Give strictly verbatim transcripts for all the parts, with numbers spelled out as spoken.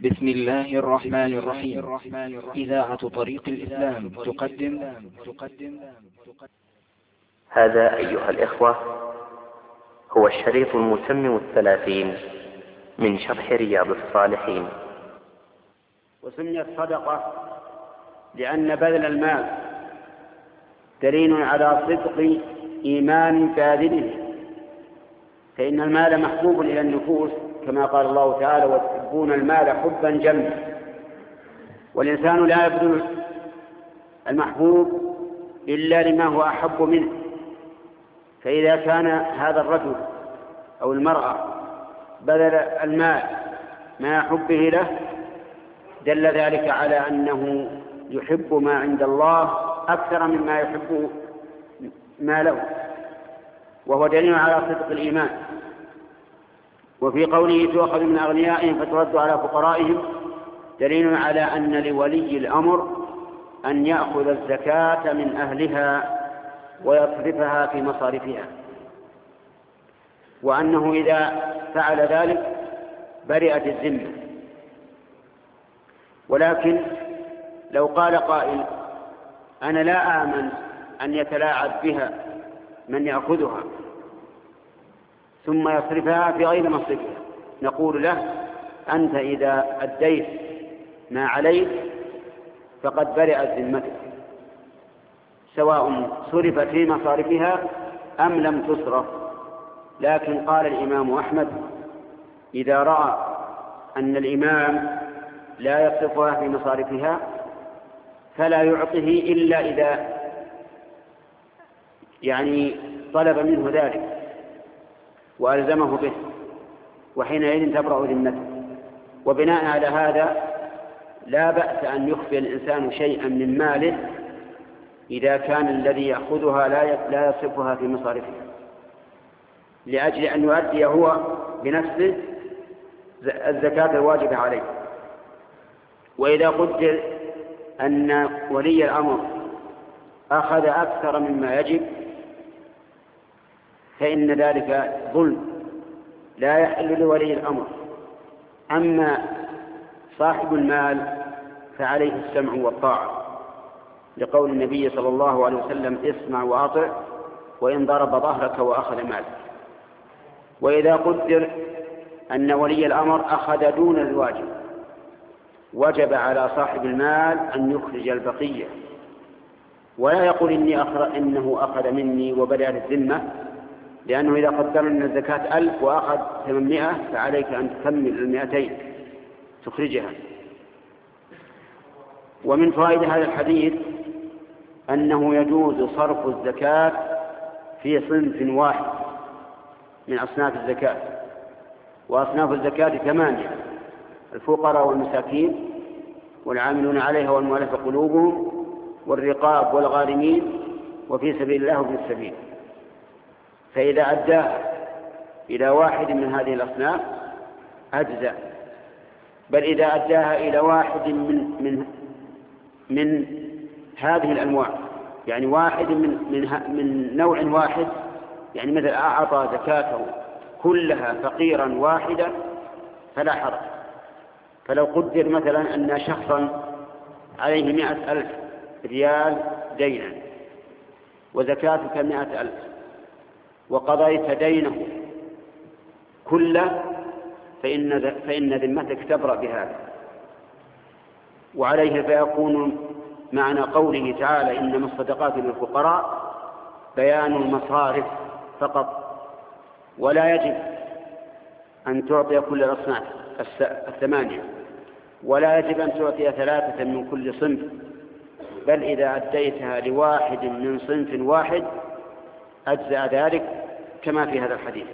بسم الله الرحمن الرحيم. إذاعة طريق الإسلام تقدم هذا أيها الإخوة هو الشريط المتمم الثلاثين من شرح رياض الصالحين. وسميت صدقة لأن بذل المال دليل على صدق إيمان باذله، فإن المال محبوب إلى النفوس كما قال الله تعالى: وتحبون المال حبا جما. والإنسان لا يبذل المحبوب إلا لما هو أحب منه، فإذا كان هذا الرجل أو المرأة بذل المال مع حبه له دل ذلك على أنه يحب ما عند الله أكثر مما يحب ما له، وهو دليل على صدق الإيمان. وفي قوله: تؤخذ من أغنيائهم فترد على فقرائهم، دليل على أن لولي الأمر أن يأخذ الزكاة من أهلها ويصرفها في مصارفها، وأنه إذا فعل ذلك برئت الذمة. ولكن لو قال قائل: أنا لا آمن أن يتلاعب بها من يأخذها ثم يصرفها في غير مصرفها، نقول له: أنت إذا أديت ما عليك فقد برئت ذمتك، سواء صرفت في مصارفها أم لم تصرف. لكن قال الإمام أحمد: إذا رأى أن الإمام لا يصرفها في مصارفها فلا يعطه إلا إذا يعني طلب منه ذلك وألزمه به، وحينئذ تبرأ ذمته. وبناء على هذا لا بأس أن يخفي الإنسان شيئا من ماله إذا كان الذي يأخذها لا يصرفها في مصارفها، لأجل أن يؤدي هو بنفسه الزكاة الواجبة عليه. وإذا قدر أن ولي الأمر أخذ أكثر مما يجب فإن ذلك ظلم لا يحل لولي الأمر. أما صاحب المال فعليه السمع والطاعة، لقول النبي صلى الله عليه وسلم: اسمع وأطع وإن ضرب ظهرك وأخذ مالك. وإذا قدر أن ولي الأمر أخذ دون الواجب وجب على صاحب المال أن يخرج البقية، ولا يقول إني أخر إنه أخذ مني وبدأت الذمة، لأنه إذا قدر أن الزكاة ألف وأخذ ثمانمائة فعليك أن تكمل المئتين تخرجها. ومن فوائد هذا الحديث أنه يجوز صرف الزكاة في صنف واحد من أصناف الزكاة، وأصناف الزكاة ثمانية: الفقراء والمساكين والعاملون عليها والمؤلفة قلوبهم والرقاب والغارمين وفي سبيل الله وابن السبيل. فإذا أداها إلى واحد من هذه الأصناف أجزأ، بل إذا أداها إلى واحد من من من هذه الأنواع، يعني واحد من من من نوع واحد، يعني مثل أعطى زكاته كلها فقيرا واحدا فلا حرج. فلو قدر مثلا أن شخصا عليه مئة ألف ريال دينا وزكاتك مئة ألف وقضيت دينه كله فإن فإن ذمتك تبرأ بهذا. وعليه فيكون معنى قوله تعالى: إنما الصدقات للفقراء بيان المصارف فقط، ولا يجب أن تعطي كل الأصناف الثمانية، ولا يجب أن تعطي ثلاثة من كل صنف، بل إذا أديتها لواحد من صنف واحد أجزأ ذلك كما في هذا الحديث.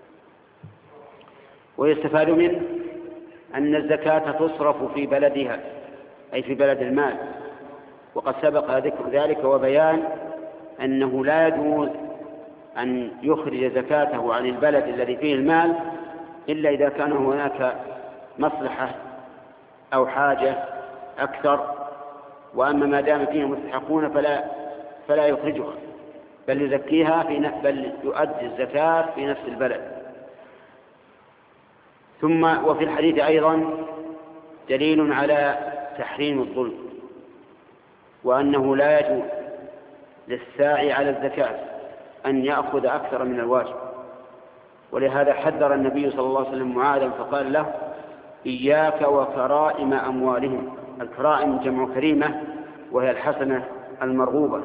ويستفاد منه أن الزكاة تصرف في بلدها، أي في بلد المال، وقد سبق ذكر ذلك وبيان أنه لا يجوز أن يخرج زكاته عن البلد الذي فيه المال إلا إذا كان هناك مصلحة أو حاجة أكثر، وأما ما دام فيه مستحقون فلا فلا يخرجها، بل يزكيها في بل يؤدي الزكاة في نفس البلد. ثم وفي الحديث أيضا دليل على تحريم الظلم، وأنه لا يجوز للساعي على الزكاة أن يأخذ أكثر من الواجب. ولهذا حذر النبي صلى الله عليه وسلم معاذا فقال له: إياك وكرائم أموالهم. الكرائم جمع كريمة، وهي الحسنة المرغوبة.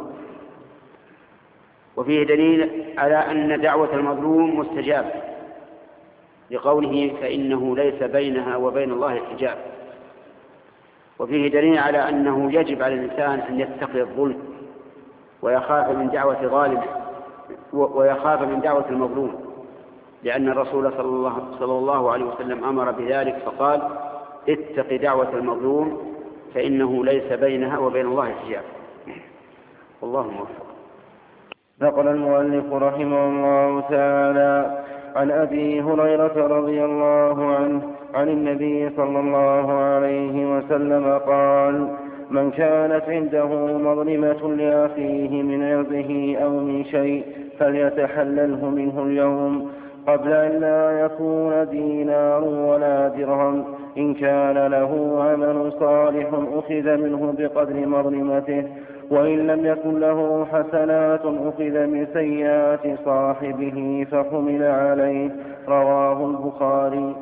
وفيه دليل على أن دعوة المظلوم مستجابة لقوله: فإنه ليس بينها وبين الله حجاب. وفيه دليل على أنه يجب على الإنسان أن يتقي الظلم ويخاف من دعوة ظالم ويخاف من دعوة المظلوم، لأن الرسول صلى الله عليه وسلم أمر بذلك فقال: اتق دعوة المظلوم فإنه ليس بينها وبين الله حجاب. والله موفق. نقل المؤلف رحمه الله تعالى عن أبي هريرة رضي الله عنه عن النبي صلى الله عليه وسلم قال: من كانت عنده مظلمة لأخيه من عرضه أو من شيء فليتحلله منه اليوم قبل أن لا يكون دينار ولا درهم. إن كان له عمل صالح أخذ منه بقدر مظلمته، وإن لم يكن له حسنات أخذ من سيئات صاحبه فحمل عليه. رواه البخاري.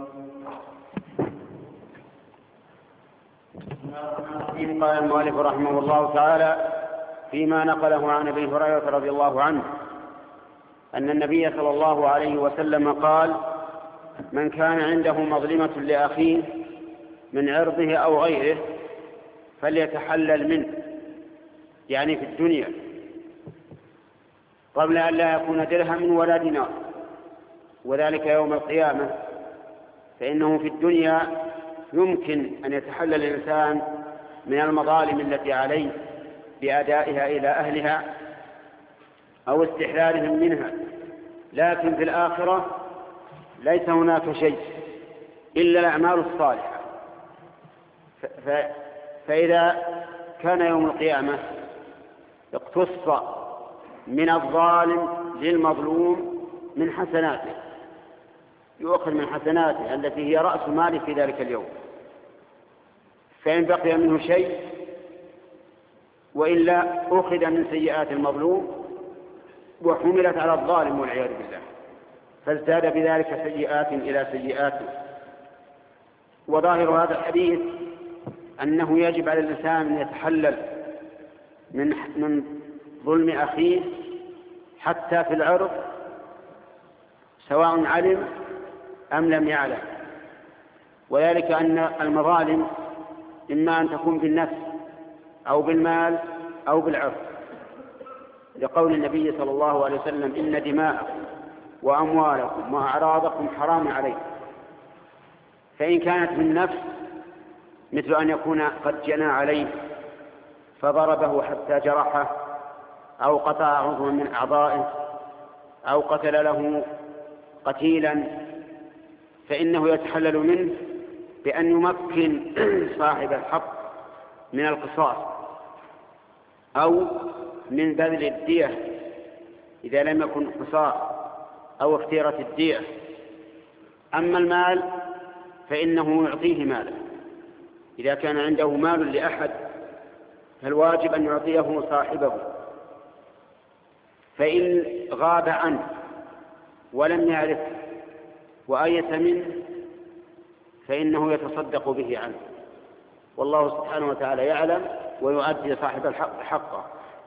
قال المؤلف رحمه الله تعالى فيما نقله عن أبي هريرة رضي الله عنه أن النبي صلى الله عليه وسلم قال: من كان عنده مظلمة لأخيه من عرضه أو غيره فليتحلل منه، يعني في الدنيا، قبل أن لا يكون درهم ولا دينار، وذلك يوم القيامة. فإنه في الدنيا يمكن أن يتحلل الإنسان من المظالم التي عليه بأدائها إلى أهلها أو استحلالهم منها، لكن في الآخرة ليس هناك شيء إلا الأعمال الصالحة. فإذا كان يوم القيامة اقتص من الظالم للمظلوم من حسناته، يؤخذ من حسناته التي هي رأس ماله في ذلك اليوم، فإن بقي منه شيء وإلا أخذ من سيئات المظلوم وحملت على الظالم والعياذ بالله، فازداد بذلك سيئات إلى سيئات. وظاهر هذا الحديث أنه يجب على الإنسان أن يتحلل من من ظلم أخيه حتى في العرض، سواء علم أم لم يعلم. وذلك أن المظالم إما أن تكون بالنفس أو بالمال أو بالعرض، لقول النبي صلى الله عليه وسلم: إن دماءكم وأموالكم وأعراضكم حرام عليكم. فإن كانت من نفس مثل أن يكون قد جنى عليه فضربه حتى جرحه، أو قطع عضوا من أعضائه، أو قتل له قتيلا، فإنه يتحلل منه بأن يمكن صاحب الحق من القصاص أو من بذل الدية إذا لم يكن قصاص أو اختيرة الدية. أما المال فإنه يعطيه ماله، إذا كان عنده مال لأحد فالواجب أن يعطيه صاحبه، فإن غاب عنه ولم يعرف وآيس منه فإنه يتصدق به عنه، والله سبحانه وتعالى يعلم ويؤدي صاحب الحق حقه.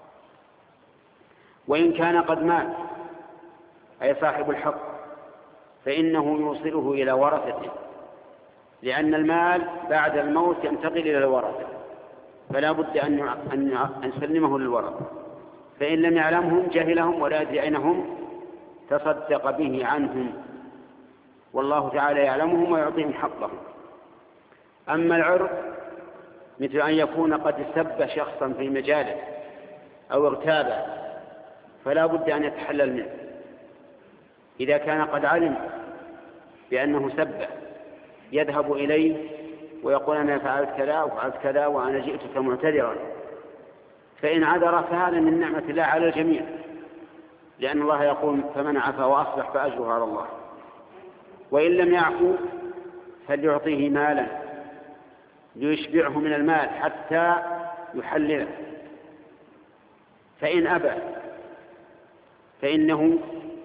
وإن كان قد مات أي صاحب الحق فإنه يوصله إلى ورثته، لأن المال بعد الموت ينتقل إلى الورثة، فلا بد أن يسلمه للورثة، فإن لم يعلمهم جهلهم ولا يدري أين هم تصدق به عنهم، والله تعالى يعلمهم ويعطيهم حقهم. أما العرض مثل أن يكون قد سب شخصا في مجاله أو اغتابه فلا بد أن يتحلل منه، إذا كان قد علم بأنه سبه يذهب إليه ويقول: أنا فعلت كذا وفعلت كذا وأنا جئتك معتذرا، فإن عذر فهذا من نعمة الله على الجميع، لأن الله يقول: فمن عفا وأصلح فأجره على الله. وإن لم يعفو فليعطيه مالا ليشبعه من المال حتى يحلله، فإن أبى فإنه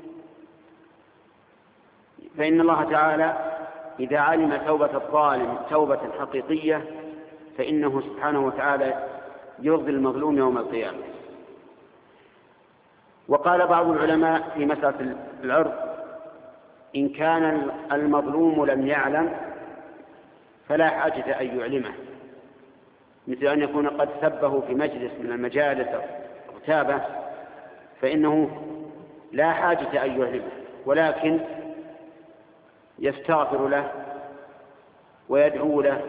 فإن الله تعالى إذا علم توبة الظالم توبة حقيقية فإنه سبحانه وتعالى يرضي المظلوم يوم القيامة. وقال بعض العلماء في مسألة العرض: إن كان المظلوم لم يعلم فلا حاجة أن يعلمه، مثل أن يكون قد سبه في مجلس من المجالس اغتابه، فإنه لا حاجة أن يعلمه، ولكن يستغفر له ويدعو له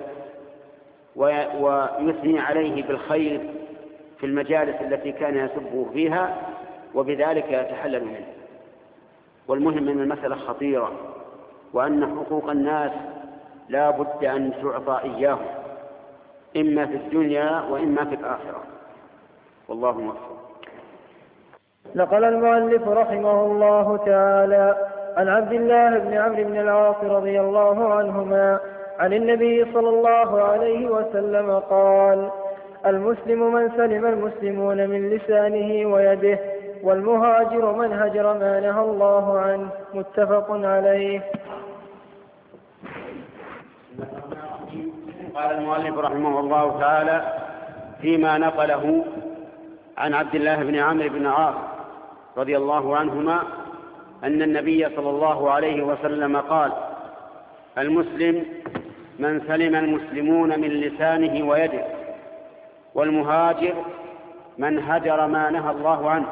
ويثني عليه بالخير في المجالس التي كان يسبه فيها، وبذلك يتحلل منه. والمهم أن المسألة خطيرة، وأن حقوق الناس لا بد أن تعطى إياهم، إما في الدنيا وإما في الآخرة، والله موفق. نقل المؤلف رحمه الله تعالى عن عبد الله بن عمرو بن العاص رضي الله عنهما عن النبي صلى الله عليه وسلم قال: المسلم من سلم المسلمون من لسانه ويده، والمهاجر من هجر ما نهى الله عنه. متفق عليه. قال المؤلف رحمه الله تعالى فيما نقله عن عبد الله بن عمرو بن العاص رضي الله عنهما أن النبي صلى الله عليه وسلم قال: المسلم من سلم المسلمون من لسانه ويده، والمهاجر من هجر ما نهى الله عنه.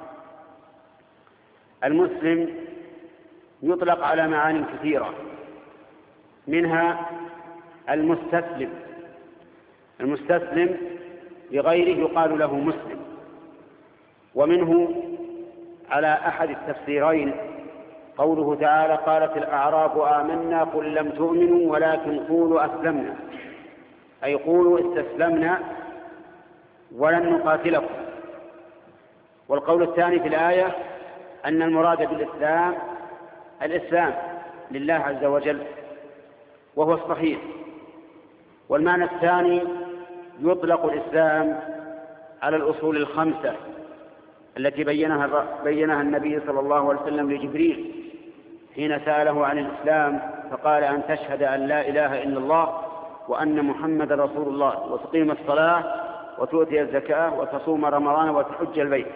المسلم يطلق على معان كثيرة، منها المستسلم. المستسلم لغيره يقال له مسلم. ومنه على أحد التفسيرين قوله تعالى: قالت الأعراب آمنا قل لم تؤمنوا ولكن قولوا أسلمنا، أي قولوا استسلمنا ولن نقاتلكم. والقول الثاني في الآية أن المراد بالإسلام الإسلام لله عز وجل، وهو الصحيح. والمعنى الثاني يطلق الإسلام على الأصول الخمسة التي بينها, بينها النبي صلى الله عليه وسلم لجبريل حين سأله عن الإسلام، فقال: أن تشهد أن لا إله إلا الله وأن محمد رسول الله، وتقيم الصلاة وتؤتي الزكاة وتصوم رمضان وتحج البيت.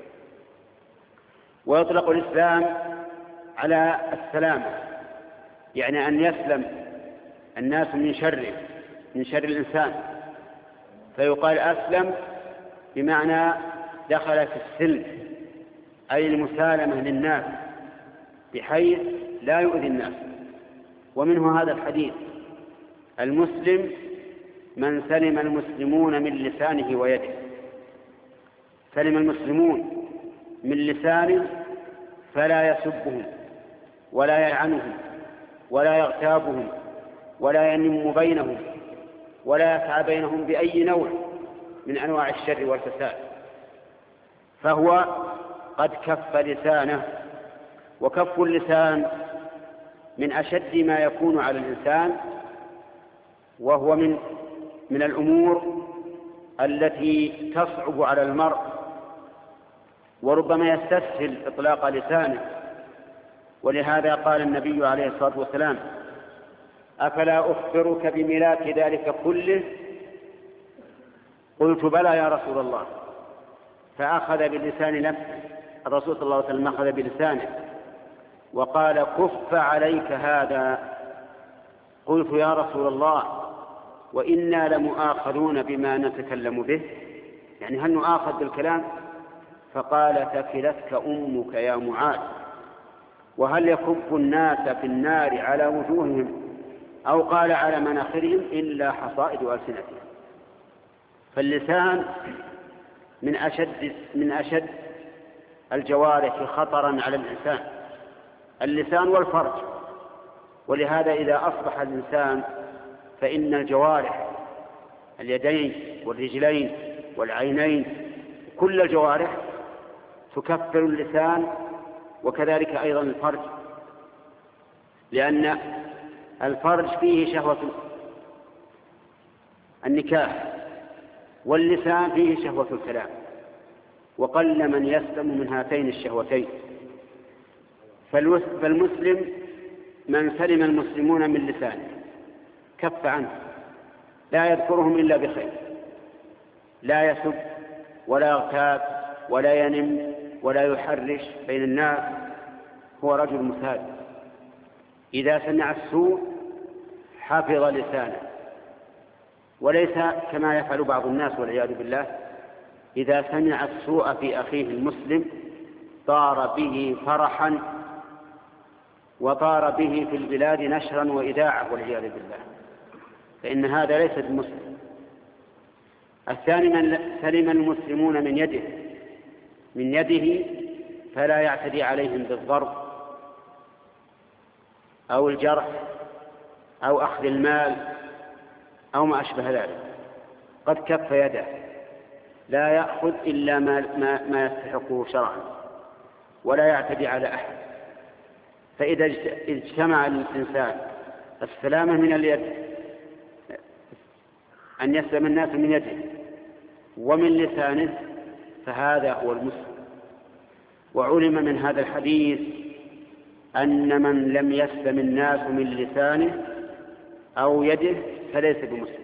ويطلق الإسلام على السلام، يعني أن يسلم الناس من شره من شر الإنسان، فيقال أسلم بمعنى دخل في السلم، أي المسالمة للناس بحيث لا يؤذي الناس. ومنه هذا الحديث: المسلم من سلم المسلمون من لسانه ويده. سلم المسلمون من لسانه فلا يسبهم ولا يلعنهم ولا يغتابهم ولا ينم بينهم ولا يسعى بينهم بأي نوع من أنواع الشر والفساد، فهو قد كف لسانه. وكف اللسان من أشد ما يكون على الإنسان، وهو من من الأمور التي تصعب على المرء، وربما يستسهل إطلاق لسانه. ولهذا قال النبي عليه الصلاة والسلام: أفلا أخبرك بملاك ذلك كله؟ قلت: بلى يا رسول الله. فأخذ بلسان نفسه، الرسول صلى الله عليه وسلم أخذ بلسانه وقال: كف عليك هذا. قلت: يا رسول الله، وإنا لمؤاخذون بما نتكلم به، يعني هل نؤاخذ بالكلام؟ فقال: ثكلتك أمك يا معاذ. وهل يكب الناس في النار على وجوههم أو قال على مناخرهم إلا حصائد ألسنتهم. فاللسان من أشد من أشد الجوارح خطرا على الإنسان، اللسان والفرج. ولهذا إذا أصبح الإنسان فإن الجوارح، اليدين والرجلين والعينين، كل الجوارح تكفر اللسان، وكذلك أيضا الفرج، لأن الفرج فيه شهوة النكاح، واللسان فيه شهوة الكلام، وقل من يسلم من هاتين الشهوتين. فالمسلم من سلم المسلمون من لسانه كف عنه، لا يذكرهم إلا بخير، لا يسب ولا يغتاب ولا ينم ولا يحرش بين الناس، هو رجل مثال. إذا سمع السوء حفظ لسانه، وليس كما يفعل بعض الناس والعياذ بالله، إذا سمع السوء في أخيه المسلم طار به فرحا وطار به في البلاد نشرا وإذاعة والعياذ بالله، فإن هذا ليس بمسلم. الثاني من سلم المسلمون من يده من يده فلا يعتدي عليهم بالضرب أو الجرح أو أخذ المال أو ما أشبه ذلك، قد كف يده، لا يأخذ إلا ما, ما, ما يستحقه شرعا، ولا يعتدي على أحد. فإذا اجتمع الإنسان السلامة من اليد، أن يسلم الناس من يده ومن لسانه، فهذا هو المسلم. وعلم من هذا الحديث أن من لم يسلم الناس من لسانه أو يده فليس بمسلم.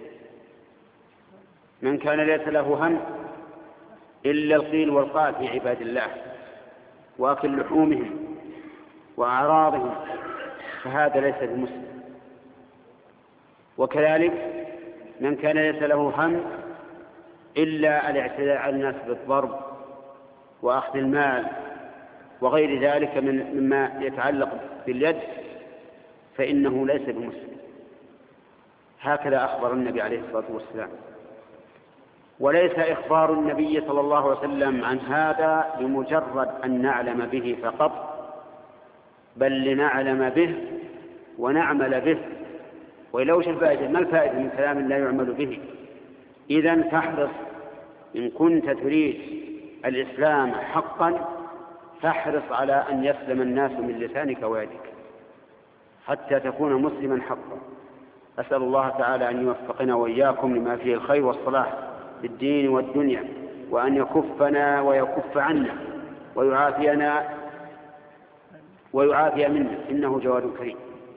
من كان ليس له هم إلا القيل والقال في عباد الله وأكل لحومهم وأعراضهم، فهذا ليس بمسلم. وكذلك من كان ليس له هم إلا الاعتداء على الناس بالضرب وأخذ المال وغير ذلك مما يتعلق باليد، فإنه ليس بمسلم. هكذا أخبر النبي عليه الصلاة والسلام. وليس إخبار النبي صلى الله عليه وسلم عن هذا بمجرد أن نعلم به فقط، بل لنعلم به ونعمل به. ولو وش الفائدة؟ ما الفائدة من كلام لا يعمل به؟ إذن فاحرص إن كنت تريد الإسلام حقا، فاحرص على أن يسلم الناس من لسانك ويدك حتى تكون مسلما حقا. أسأل الله تعالى أن يوفقنا وإياكم لما فيه الخير والصلاح في الدين والدنيا، وأن يكفنا ويكف عنا ويعافينا ويعافي منا، إنه جواد كريم.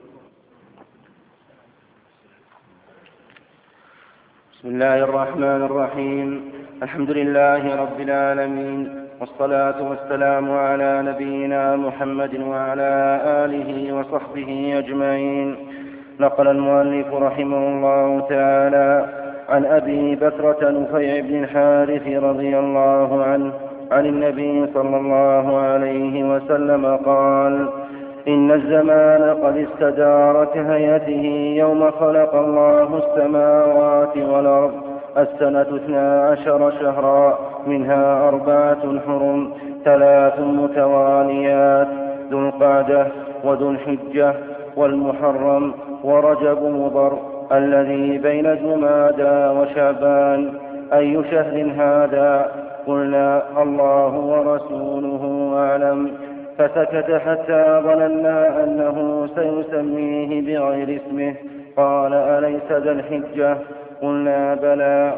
بسم الله الرحمن الرحيم. الحمد لله رب العالمين، والصلاة والسلام على نبينا محمد وعلى آله وصحبه أجمعين. نقل المؤلف رحمه الله تعالى عن أبي بكرة نفيع بن الحارث رضي الله عنه عن النبي صلى الله عليه وسلم قال: إن الزمان قد استدار كهيئته يوم خلق الله السماوات والأرض، السنة اثنا عشر شهرا، منها أربعة حرم، ثلاث متواليات، ذو القعدة وذو الحجة والمحرم ورجب مضر الذي بين جمادى وشعبان. أي شهر هذا؟ قلنا: الله ورسوله أعلم. فسكت حتى ظننا أنه سيسميه بغير اسمه. قال: أليس ذا الحجة؟ قلنا: بلى.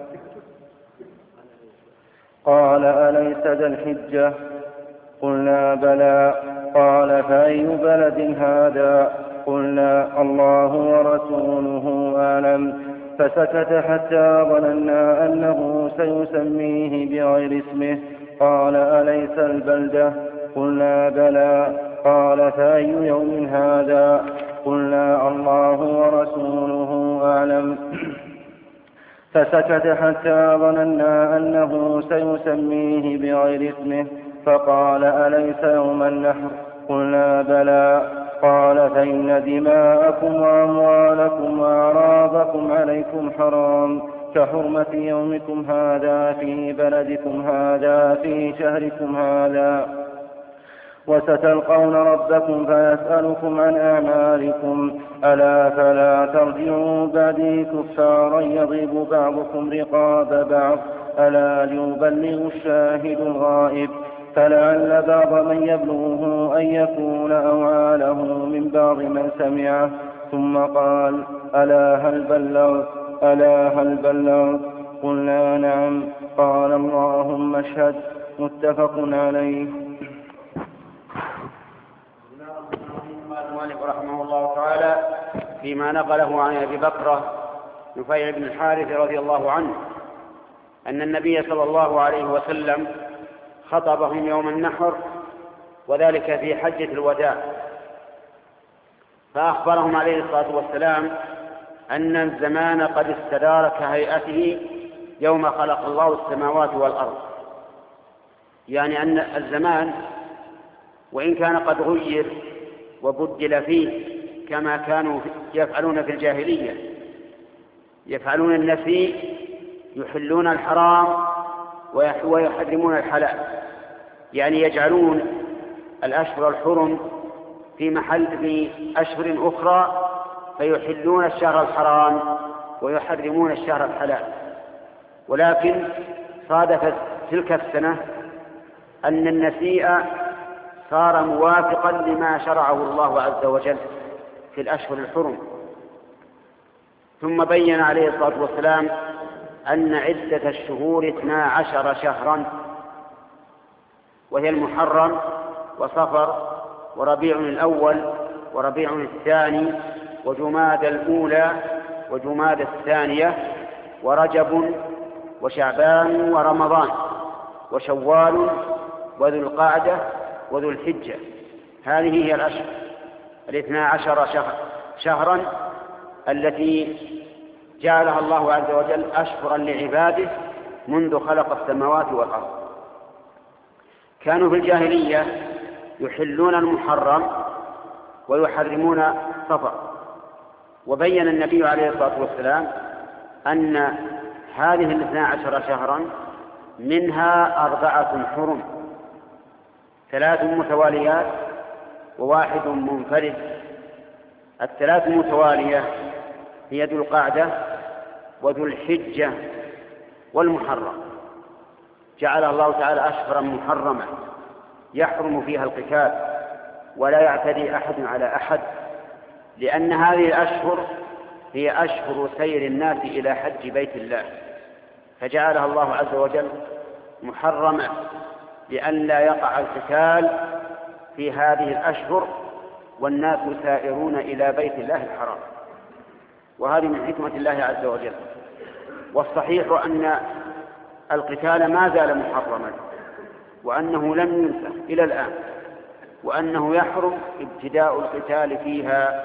قال: أليس ذا الحجة؟ قلنا: بلى. قال: فأي بلد هذا؟ قلنا: الله ورسوله أعلم. فسكت حتى ظننا أنه سيسميه بغير اسمه. قال: أليس البلدة؟ قلنا: بلى. قال: فأي يوم هذا؟ قلنا: الله ورسوله أعلم. فسكت حتى ظننا أنه سيسميه بغير اسمه. فقال: أليس يوم النحر؟ قلنا: بلى. قال: فإن دماءكم وأموالكم وأعراضكم عليكم حرام كحرمة يومكم هذا في بلدكم هذا في شهركم هذا. وستلقون ربكم فيسألكم عن أعمالكم. ألا فلا ترجعوا بعدي كفارا يضرب بعضكم رقاب بعض. ألا ليبلغ الشاهد الغائب. فلعل بعض من يبلغه أن يكون أوعاله من بعض من سمعه. ثم قال: ألا هل بلغت؟ ألا هل بلغت؟ قلنا نعم. قال اللهم اشهد. متفق عليه. المؤلف رحمه الله تعالى فيما نقله عن أبي بكر نفيع بن الحارث رضي الله عنه أن النبي صلى الله عليه وسلم خطبهم يوم النحر، وذلك في حجة الوداع، فأخبرهم عليه الصلاة والسلام أن الزمان قد استدار كهيئته يوم خلق الله السماوات والأرض، يعني أن الزمان وإن كان قد غير وبدل فيه كما كانوا يفعلون في الجاهلية، يفعلون النسيء، يحلون الحرام ويحرمون الحلال، يعني يجعلون الأشهر الحرم في محل في أشهر أخرى فيحلون الشهر الحرام ويحرمون الشهر الحلال. ولكن صادفت تلك السنة أن النسيء صار موافقا لما شرعه الله عز وجل في الأشهر الحرم. ثم بين عليه الصلاة والسلام أن عدة الشهور اثنا عشر شهرا، وهي المحرم وصفر وربيع الأول وربيع الثاني وجماد الأولى وجماد الثانية ورجب وشعبان ورمضان وشوال وذو القعدة وذو الحجة. هذه هي الأشهر الاثنى عشر شهر شهرا التي جعلها الله عز وجل أشهرا لعباده منذ خلق السماوات والأرض. كانوا في الجاهلية يحلون المحرم ويحرمون صفر، وبين النبي عليه الصلاة والسلام أن هذه الاثنى عشر شهرا منها أربعة حرم، ثلاث متواليات وواحد منفرد. الثلاث المتوالية هي ذو القعدة وذو الحجة والمحرم، جعلها الله تعالى أشهرا محرمة يحرم فيها القتال ولا يعتدي أحد على أحد، لأن هذه الأشهر هي أشهر سير الناس إلى حج بيت الله، فجعلها الله عز وجل محرمة لأن لا يقع القتال في هذه الأشهر والناس سائرون إلى بيت الله الحرام، وهذه من حكمة الله عز وجل. والصحيح أن القتال ما زال محرما، وأنه لم ينسخ إلى الآن، وأنه يحرم ابتداء القتال فيها.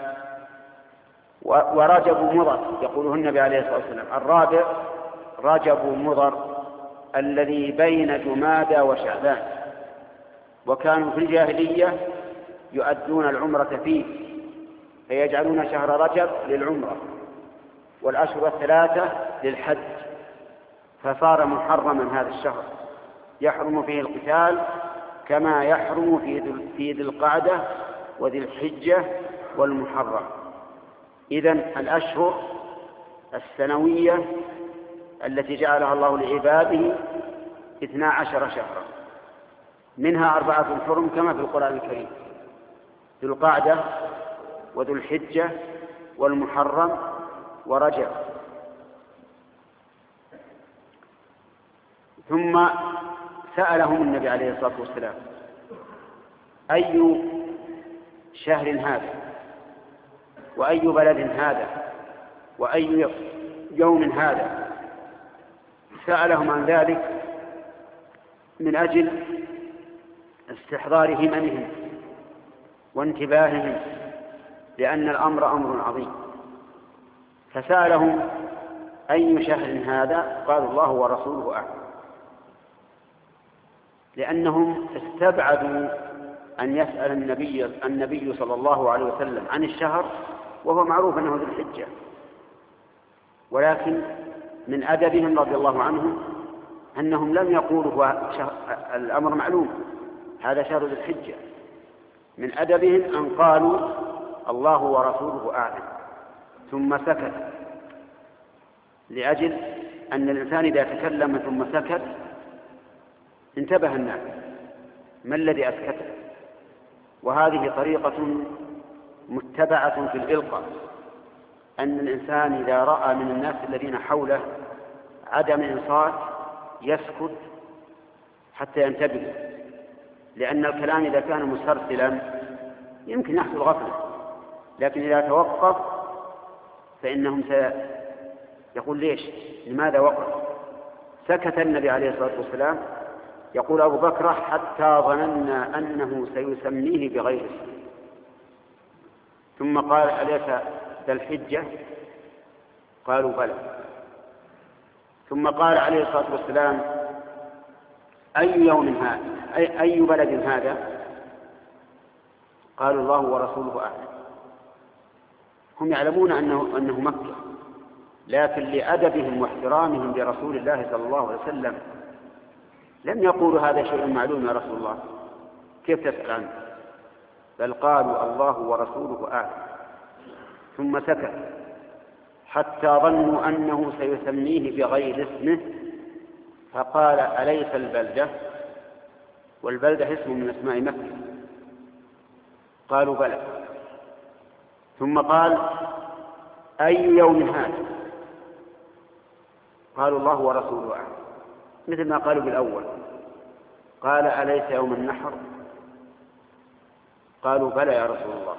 ورجب مضر يقوله النبي عليه الصلاة والسلام الرابع رجب مضر الذي بين جمادى وشعبان، وكانوا في الجاهلية يؤدون العمرة فيه فيجعلون شهر رجب للعمرة والأشهر الثلاثة للحج، فصار محرما هذا الشهر يحرم فيه القتال كما يحرم في ذي القعدة وذي الحجة والمحرم. إذن الأشهر السنوية التي جعلها الله لعباده اثنا عشر شهرا، منها أربعة حرم كما في القرآن الكريم: ذو القعدة وذو الحجة والمحرم ورجب. ثم سألهم النبي عليه الصلاة والسلام: أي شهر هذا وأي بلد هذا وأي يوم هذا؟ سألهم عن ذلك من أجل استحضار هممهم وانتباههم، لأن الأمر أمر عظيم. فسألهم: أي شهر هذا؟ قالوا: الله ورسوله أعلم، لأنهم استبعدوا أن يسأل النبي النبي صلى الله عليه وسلم عن الشهر وهو معروف أنه ذو الحجة، ولكن من أدبهم رضي الله عنهم أنهم لم يقولوا هو شهر الأمر معلوم هذا شهر ذو الحجة، من أدبهم أن قالوا: الله ورسوله أعلم، ثم سكت، لأجل أن الإنسان إذا تكلم ثم سكت انتبه الناس ما الذي أسكته. وهذه طريقة متبعة في الإلقاء، أن الإنسان إذا رأى من الناس الذين حوله عدم إنصات يسكت حتى ينتبه، لأن الكلام إذا كان مسرسلا يمكن يحصل غفلة، لكن إذا توقف فإنهم سيقول ليش؟ لماذا وقف؟ سكت النبي عليه الصلاة والسلام. يقول أبو بكر حتى ظننا أنه سيسميه بغير اسمه، ثم قال أليس ذا الحجة؟ قالوا بلى. ثم قال عليه الصلاة والسلام أي يوم هذا؟ أي, أي بلد هذا؟ قالوا الله ورسوله أعلم. هم يعلمون أنه, أنه مكة، لكن لأدبهم واحترامهم برسول الله صلى الله عليه وسلم لم يقولوا هذا شيء معلوم يا رسول الله كيف تسأل عنه، بل قالوا الله ورسوله أعلم. ثم سكت حتى ظنوا أنه سيسميه بغير اسمه، فقال أليس البلدة؟ والبلدة اسم من أسماء مكة. قالوا بلى. ثم قال أي يوم هذا؟ قالوا الله ورسوله أعلم، مثل ما قالوا بالأول. قال أليس يوم النحر؟ قالوا بلى يا رسول الله.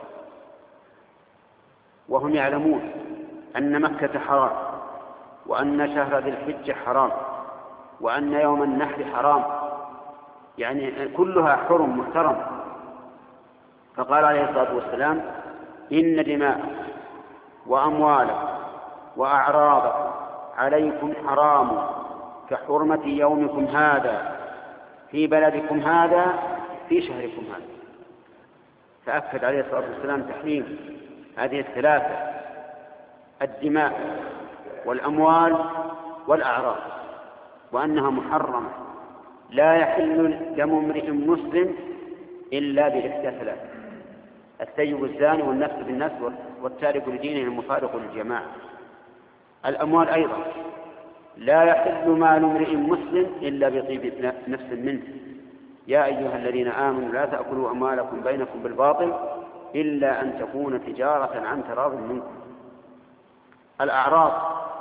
وهم يعلمون أن مكة حرام، وأن شهر ذي الحجة حرام، وأن يوم النحر حرام، يعني كلها حرم محترم. فقال عليه الصلاة والسلام إن دماء وأموالكم وأعراضكم عليكم حرام كحرمة يومكم هذا في بلدكم هذا في شهركم هذا. فأكد عليه الصلاة والسلام تحريم هذه الثلاثة: الدماء والأموال والأعراض، وأنها محرمة لا يحل دم امرئ مسلم إلا بإحدى ثلاث: الثيب الزاني والنفس بالنفس والتارك لدينه المفارق للجماعة. الأموال أيضا لا يحل مال امرئ مسلم إلا بطيب نفس منه: يا أيها الذين آمنوا لا تأكلوا أموالكم بينكم بالباطل إلا أن تكون تجارة عن تراض منكم. الأعراض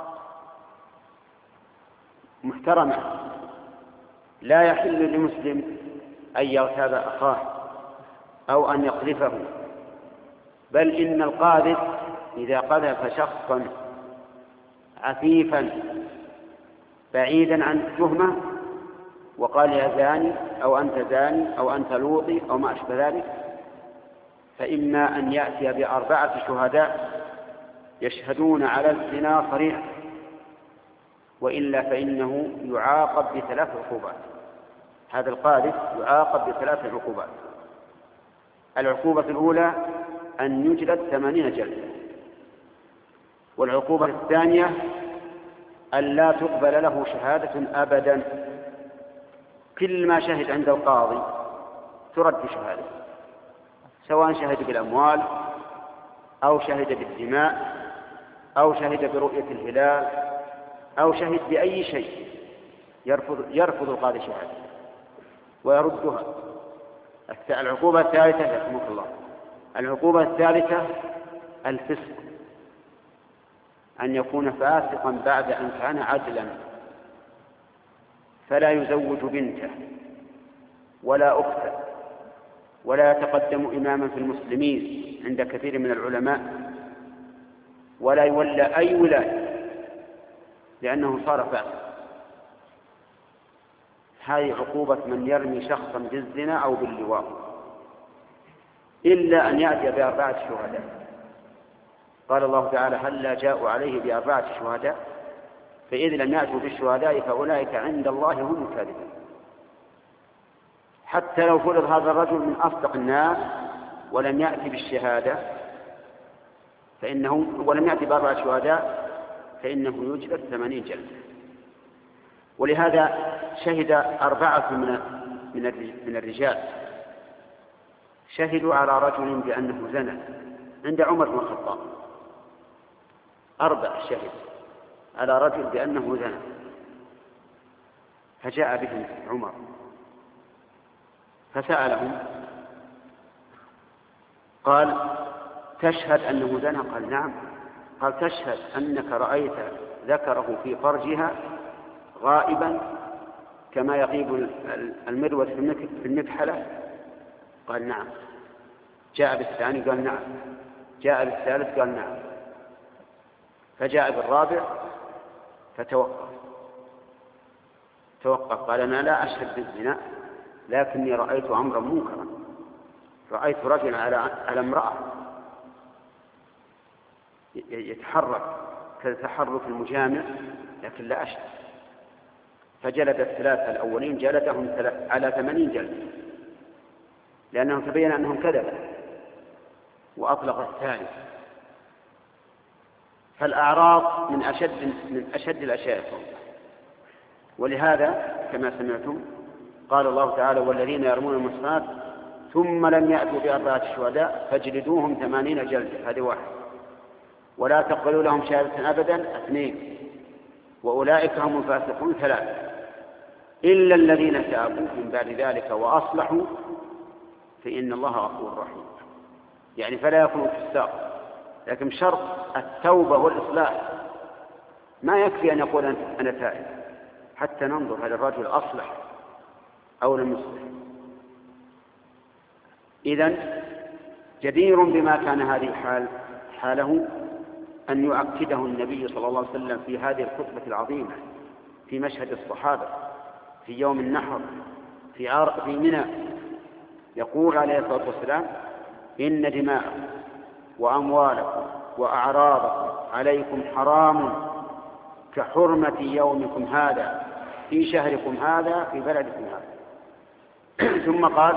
محترمة، لا يحل لمسلم أن يغتاب أخاه أو أن يقذفه، بل إن القاذف إذا قذف شخصا عفيفا بعيدا عن التهمة وقال يا زاني أو أنت زاني أو أنت لوطي أو ما أشبه ذلك، فإما أن يأتي بأربعة شهداء يشهدون على الزنا صريحا، وإلا فإنه يعاقب بثلاث عقوبات. هذا القاذف يعاقب بثلاث عقوبات: العقوبة الأولى أن يجلد ثمانين جلدة، والعقوبة الثانية أن لا تقبل له شهادة أبدا، كل ما شهد عند القاضي ترد شهادته، سواء شهد بالأموال أو شهد بالدماء أو شهد برؤية الهلال أو شهد بأي شيء، يرفض, يرفض القاضي شهادته ويردها. العقوبة الثالثة يرحمك الله العقوبة الثالثة الفسق، أن يكون فاسقا بعد أن كان عدلا، فلا يزوج بنته ولا أخته ولا يتقدم إماما في المسلمين عند كثير من العلماء، ولا يولى أي ولاية لأنه صار فاسق. هذه عقوبة من يرمي شخصا بالزنا أو باللواط، إلا أن يأتي بأربعة شهداء. قال الله تعالى هلا جاءوا عليه بأربعة شهداء فإذ لم يأتوا بالشهداء فأولئك عند الله هم الكاذبون. حتى لو فرض هذا الرجل من أصدق الناس ولم يأتي بالشهادة فإنه ولم يأتي بأربعة شهداء فإنه يجلد ثمانين جلدة. ولهذا شهد أربعة من الرجال شهدوا على رجل بأنه زنى عند عمر بن الخطاب، أربع شهد على رجل بأنه زنى، فجاء بهم عمر فسألهم قال تشهد أنه زنى؟ قال نعم. قال تشهد أنك رأيت ذكره في فرجها غائبا كما يغيب المروة في المكحلة؟ قال نعم. جاء بالثاني قال نعم. جاء بالثالث قال نعم. فجاء بالرابع فتوقف توقف قال أنا لا أشهد بالزنا، لكني رأيت أمرا منكرا، رأيت رجلا على على امرأة يتحرك كتحرك المجامع، لكن لا أشهد. فجلد الثلاثة الأولين جلدهم على ثمانين جلد، لأنهم تبين أنهم كذبوا، وأطلق الثالث. فالأعراض من أشد من أشد الأشياء، ولهذا كما سمعتم قال الله تعالى والذين يرمون المحصنات ثم لم يأتوا بأربعة شهداء فاجلدوهم ثمانين جلدة، هذه واحد، ولا تقبلوا لهم شهادة أبدا، اثنين، وأولئك هم الفاسقون، ثلاثة، إلا الذين تابوا من بعد ذلك وأصلحوا فإن الله غفور رحيم. يعني فلا يكون فساق، لكن شرط التوبة والإصلاح، ما يكفي أن يقول أنا تائب حتى ننظر هل الرجل أصلح أو لم يصلح. إذن جدير بما كان هذه الحال حاله أن يؤكده النبي صلى الله عليه وسلم في هذه الخطبة العظيمة في مشهد الصحابة في يوم النحر في عار في منى، يقول عليه الصلاة والسلام إن دماءكم وأموالكم وأعراضكم عليكم حرام كحرمة يومكم هذا في شهركم هذا في بلدكم هذا. ثم قال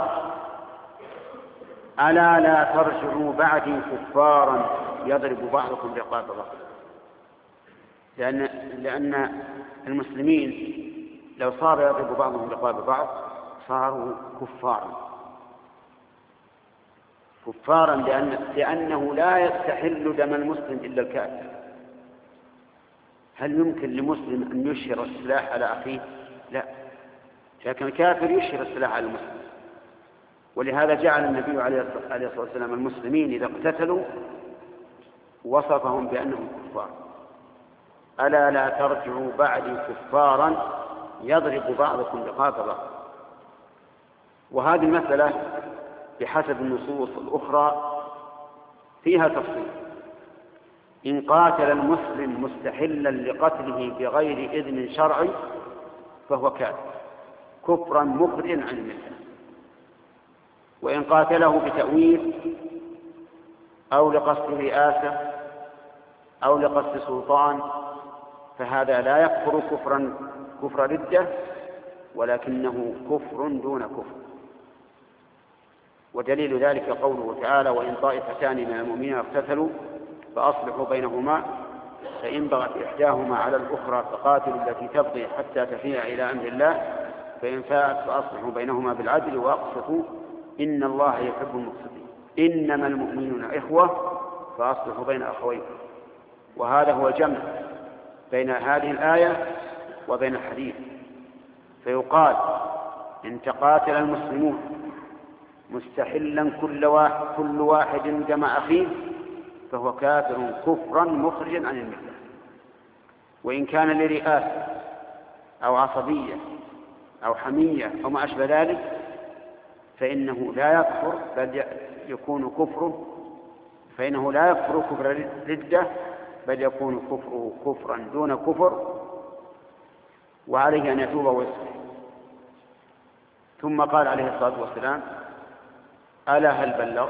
ألا لا ترجعوا بعدي كفارا يضرب بعضكم رقاب بعض، لأن, لأن المسلمين لو صار يضرب بعضهم رقاب بعض صاروا كفارا كفارا لأن لأنه لا يستحل دم المسلم إلا الكافر. هل يمكن لمسلم أن يشهر السلاح على أخيه؟ لا، لكن الكافر يشهر السلاح على المسلم. ولهذا جعل النبي عليه الصلاة والسلام المسلمين إذا اقتتلوا وصفهم بأنهم كفار. ألا لا ترجعوا بعدي كفارا يضرب بعضكم رقاب بعض. وهذه المسألة بحسب النصوص الأخرى فيها تفصيل. إن قاتل المسلم مستحلا لقتله بغير إذن شرعي فهو كافر كفرا مخرجا عن الملة. وإن قاتله بتأويل أو لقصد رئاسة أو لقصد سلطان فهذا لا يكفر كفرا كفر ردة، ولكنه كفر دون كفر. ودليل ذلك قوله تعالى وإن طائفتان من المؤمنين اقتتلوا فأصلحوا بينهما فإن بغت إحداهما على الأخرى فقاتلوا التي تبغي حتى تفيء إلى أمر الله فإن فاءت فأصلحوا بينهما بالعدل وأقسطوا إن الله يحب المقسطين إنما المؤمنون إخوة فأصلحوا بين أخويكم. وهذا هو الجمع بين هذه الآية وبين الحديث. فيقال إن تقاتل المسلمون مستحلا كل واحد, كل واحد دم أخيه فهو كافر كفرا مخرجا عن الملة. وإن كان لرئاسة أو عصبية أو حمية أو ما أشبه ذلك فإنه لا يكفر بل يكون كفره فإنه لا يكفر كفر ردة بل يكون كفره كفرا دون كفر، وعليه أن يتوب ويصلح. ثم قال عليه الصلاة والسلام ألا هل بلغ؟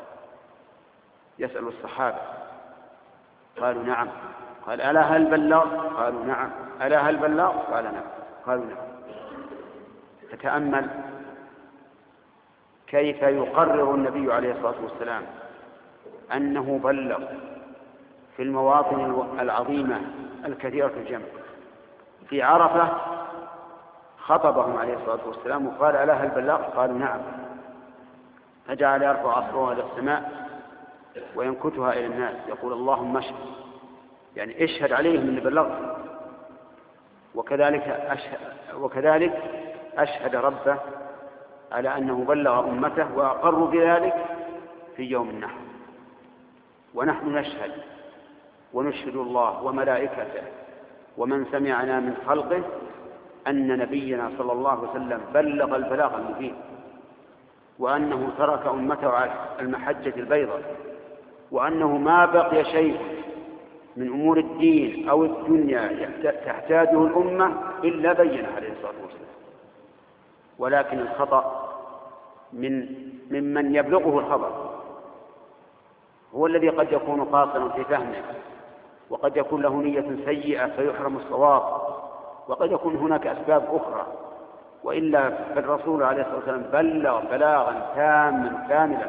يسأل الصحابة قالوا نعم. قال ألا هل بلغ؟ قالوا نعم. ألا هل بلغ؟ قال نعم. قالوا نعم. فتأمل كيف يقرر النبي عليه الصلاة والسلام أنه بلغ في المواطن العظيمة الكثيرة الجمع. في عرفة خطبهم عليه الصلاة والسلام وقال ألا هل بلغ؟ قالوا نعم. فجعل يرفع عصره إلى السماء وينكتها إلى الناس يقول اللهم اشهد، يعني اشهد عليهم من بلغت. وكذلك أشهد, وكذلك أشهد ربه على أنه بلغ أمته وأقروا بذلك في يوم النحر. ونحن نشهد ونشهد الله وملائكته ومن سمعنا من خلقه أن نبينا صلى الله عليه وسلم بلغ البلاغ المبين، وأنه ترك أمته على المحجة البيضاء، وأنه ما بقي شيء من أمور الدين أو الدنيا تحتاجه الأمة إلا بينه عليه الصلاة والسلام. ولكن الخطأ من ممن يبلغه الخبر هو الذي قد يكون قاصرا في فهمه، وقد يكون له نية سيئة فيحرم الصواب، وقد يكون هناك أسباب أخرى. وإلا فالرسول عليه الصلاة والسلام بلغ بلاغا تاما كاملا،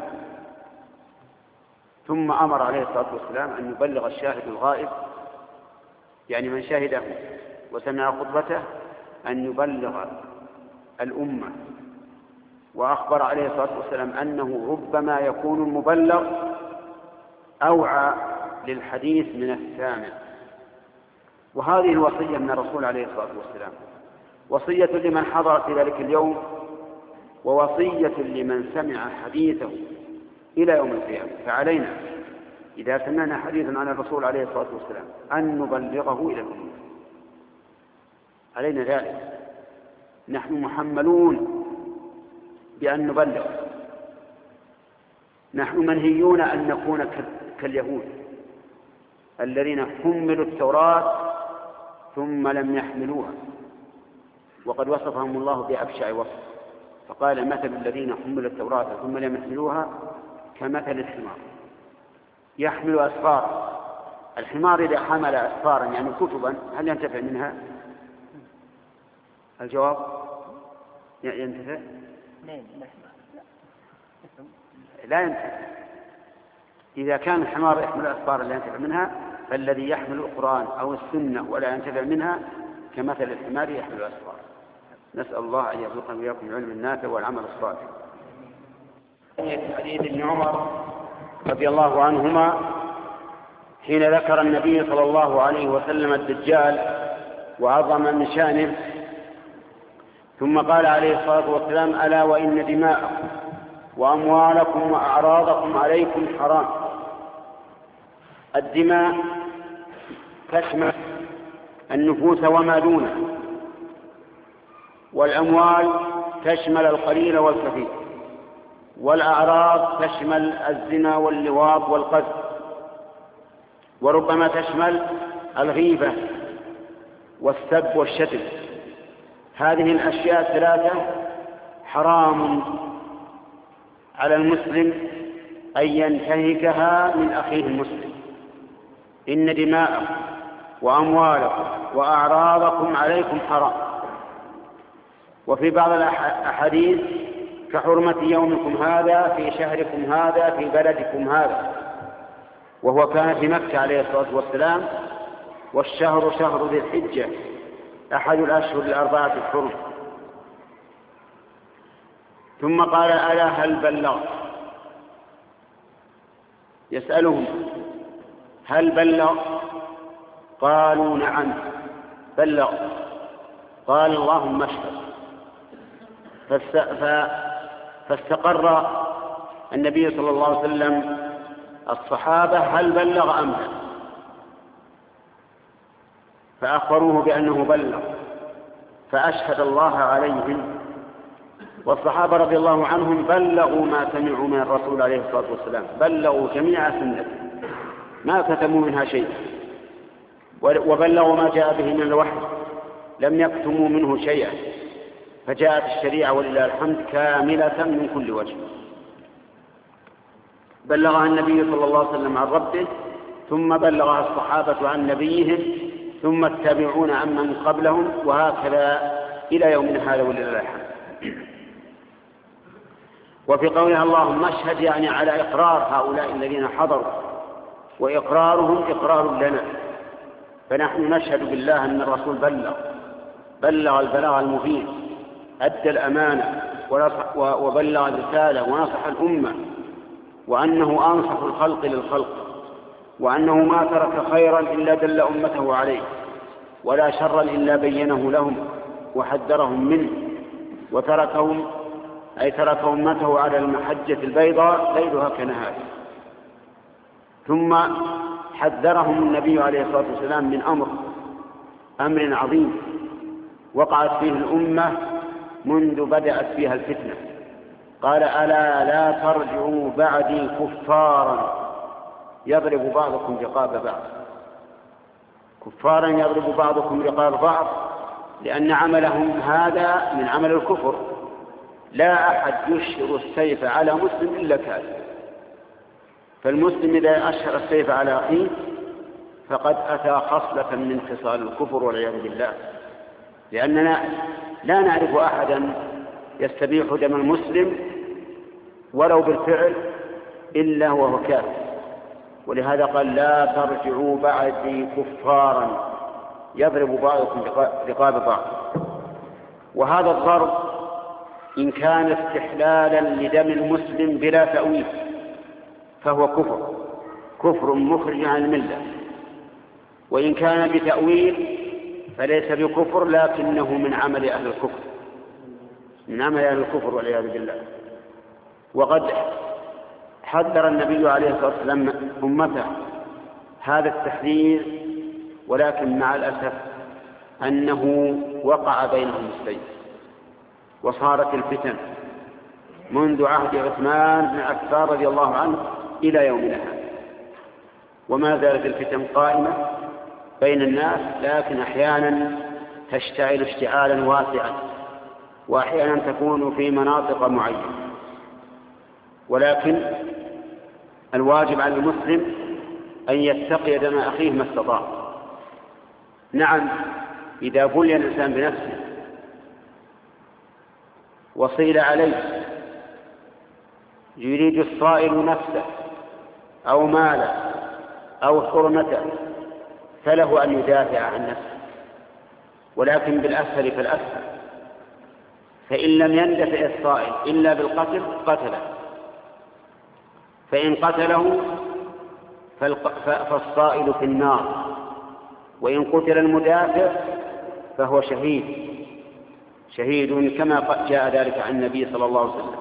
ثم أمر عليه الصلاة والسلام أن يبلغ الشاهد الغائب، يعني من شهده وسمع خطبته، أن يبلغ الأمة. وأخبر عليه الصلاة والسلام أنه ربما يكون المبلغ أوعى للحديث من السامع. وهذه الوصية من الرسول عليه الصلاة والسلام، وصية لمن حضر في ذلك اليوم، ووصية لمن سمع حديثه إلى يوم القيامة. فعلينا إذا سمعنا حديثا عن الرسول عليه الصلاة والسلام أن نبلغه إلى الأمة، علينا ذلك. نحن محملون بأن نبلغ، نحن منهيون أن نكون كاليهود الذين حملوا التوراة ثم لم يحملوها، وقد وصفهم الله بأبشع وصف، فقال مثل الذين حملوا التوراة ثم لم يحملوها كمثل الحمار يحمل أسفار. الحمار إذا حمل أسفارا يعني كتبا هل ينتفع منها؟ الجواب ينتفع؟ لا ينتفع. إذا كان الحمار يحمل أسفارا لا ينتفع منها، فالذي يحمل القرآن أو السنة ولا ينتفع منها كمثل الحمار يحمل أسفار. نسأل الله أن يرزقنا وإياكم العلم النافع والعمل الصالح. حديث ابن عمر رضي الله عنهما حين ذكر النبي صلى الله عليه وسلم الدجال وعظم من شأنه، ثم قال عليه الصلاة والسلام: ألا وإن دماءكم وأموالكم وأعراضكم عليكم حرام. الدماء تشمل النفوس وما دونها، والأموال تشمل القليل والكثير، والأعراض تشمل الزنا واللواط والقذف، وربما تشمل الغيبة والسب والشتم. هذه الأشياء الثلاثة حرام على المسلم أن ينتهكها من أخيه المسلم. إن دماءكم وأموالكم وأعراضكم عليكم حرام. وفي بعض الأحاديث: كحرمة يومكم هذا في شهركم هذا في بلدكم هذا. وهو كان في مكة عليه الصلاة والسلام، والشهر شهر ذي الحجة أحد الأشهر الأربعة الحرم. ثم قال: ألا هل بلغت؟ يسألهم: هل بلغ؟ قالوا: نعم بلغ. قال: اللهم اشهد. فاستقر النبي صلى الله عليه وسلم الصحابة هل بلغ أم لا، فأخبروه بأنه بلغ، فأشهد الله عليهم. والصحابة رضي الله عنهم بلغوا ما سمعوا من الرسول عليه الصلاة والسلام، بلغوا جميع سنته ما كتموا منها شيء، وبلغوا ما جاء به من الوحي لم يكتموا منه شيئا، فجاءت الشريعة ولله الحمد كاملة من كل وجه. بلغها النبي صلى الله عليه وسلم عن ربه، ثم بلغها الصحابة عن نبيهم، ثم التابعون عمن قبلهم، وهكذا إلى يومنا هذا ولله الحمد. وفي قولها اللهم اشهد يعني على إقرار هؤلاء الذين حضروا، وإقرارهم إقرار لنا، فنحن نشهد بالله أن الرسول بلغ بلغ البلاغ المبين، أدى الأمانة وبلغ الرسالة ونصح الأمة، وأنه أنصح الخلق للخلق، وأنه ما ترك خيرا إلا دل أمته عليه، ولا شرا إلا بينه لهم وحذرهم منه، وتركهم أي ترك أمته على المحجة البيضاء ليلها كنهارها. ثم حذرهم النبي عليه الصلاة والسلام من أمر أمر عظيم وقعت فيه الأمة منذ بدأت فيها الفتنة. قال: ألا لا ترجعوا بعدي كفارا يضرب بعضكم رقاب بعض. كفارا يضرب بعضكم رقاب بعض، لأن عملهم هذا من عمل الكفر. لا أحد يشهر السيف على مسلم إلا كافر، فالمسلم إذا أشهر السيف على أخيه فقد أتى خصلة من خصال الكفر والعياذ بالله، لأننا لا نعرف أحدا يستبيح دم المسلم ولو بالفعل إلا وهو كافر. ولهذا قال: لا ترجعوا بعدي كفارا يضرب بعضكم رقاب بعض. وهذا الضرب إن كان استحلالا لدم المسلم بلا تأويل فهو كفر كفر مخرج عن الملة، وإن كان بتأويل فليس بكفر لكنه من عمل أهل الكفر من عمل أهل الكفر والعياذ بالله. وقد حذر النبي عليه الصلاة والسلام أمته هذا التحذير، ولكن مع الأسف أنه وقع بينهم السيف وصارت الفتن منذ عهد عثمان بن عفان رضي الله عنه إلى يومنا هذا، وما زالت الفتن قائمة بين الناس، لكن أحيانا تشتعل اشتعالا واسعا، وأحيانا تكون في مناطق معينة. ولكن الواجب على المسلم أن يتقي دم أخيه ما استطاع. نعم، إذا بلي الإنسان بنفسه وصيل عليه يريد الصائل نفسه أو ماله أو حرمته فله أن يدافع عن نفسه، ولكن بالأسهل فالأسهل، فإن لم يندفع الصائل إلا بالقتل قتله، فإن قتله فالصائل في النار، وإن قتل المدافع فهو شهيد شهيد كما جاء ذلك عن النبي صلى الله عليه وسلم.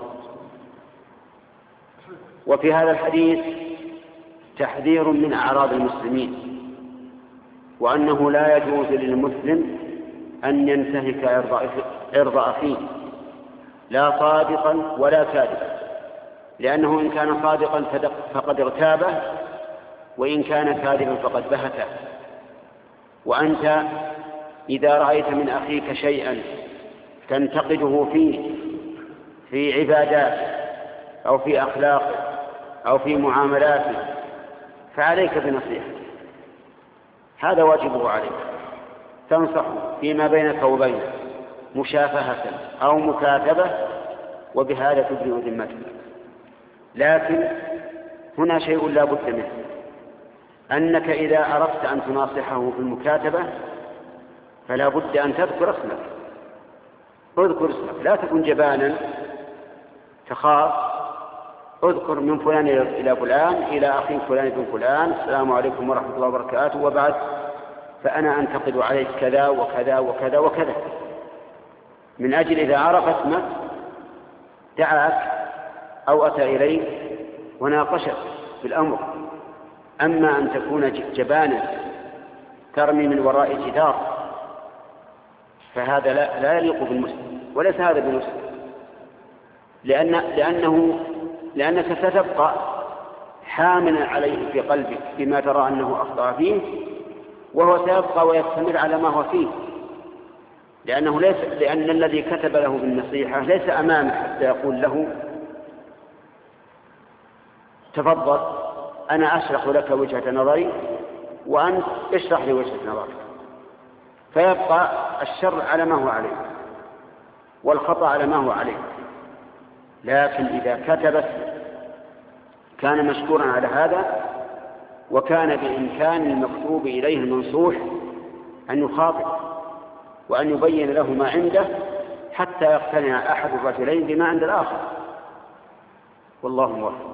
وفي هذا الحديث تحذير من أعراض المسلمين، وأنه لا يجوز للمسلم أن ينتهك عرض أخيه لا صادقا ولا كاذبا، لأنه إن كان صادقا فقد ارتابه، وإن كان كاذبا فقد بهته. وأنت إذا رأيت من أخيك شيئا تنتقده فيه في عباداته أو في أخلاقه أو في معاملاته فعليك بنصيحته، هذا واجبه عليك، تنصحه فيما بينك وبينه مشافهة أو مكاتبة، وبهذا تبرئ ذمتك. لكن هنا شيء لا بد منه، أنك إذا أردت أن تناصحه في المكاتبة فلا بد أن تذكر اسمك اذكر اسمك، لا تكن جبانا تخاف. اذكر من فلان إلى فلان إلى أخي فلان بن فلان، السلام عليكم ورحمة الله وبركاته، وبعد فأنا أنتقد عليك كذا وكذا وكذا وكذا، من أجل إذا عرف اسمك دعاك أو أتى إليك وناقشك في الأمر. أما أن تكون جبانا ترمي من وراء جدار فهذا لا, لا يليق بالمسلم، وليس هذا بالمسلم، لأن لأنه لأنك ستبقى حاملا عليه في قلبك بما ترى أنه أخطأ فيه، وهو سيبقى ويستمر على ما هو فيه، لأنه ليس لأن الذي كتب له بالنصيحة ليس أمامه حتى يقول له تفضل أنا أشرح لك وجهة نظري وأنت اشرح لي وجهة نظرك، فيبقى الشر على ما هو عليه والخطأ على ما هو عليه. لكن إذا كتبت كان مشكورا على هذا، وكان بإمكان المكتوب إليه المنصوح أن يخاطب وأن يبين له ما عنده حتى يقتنع أحد الرجلين بما عند الآخر، والله موفق.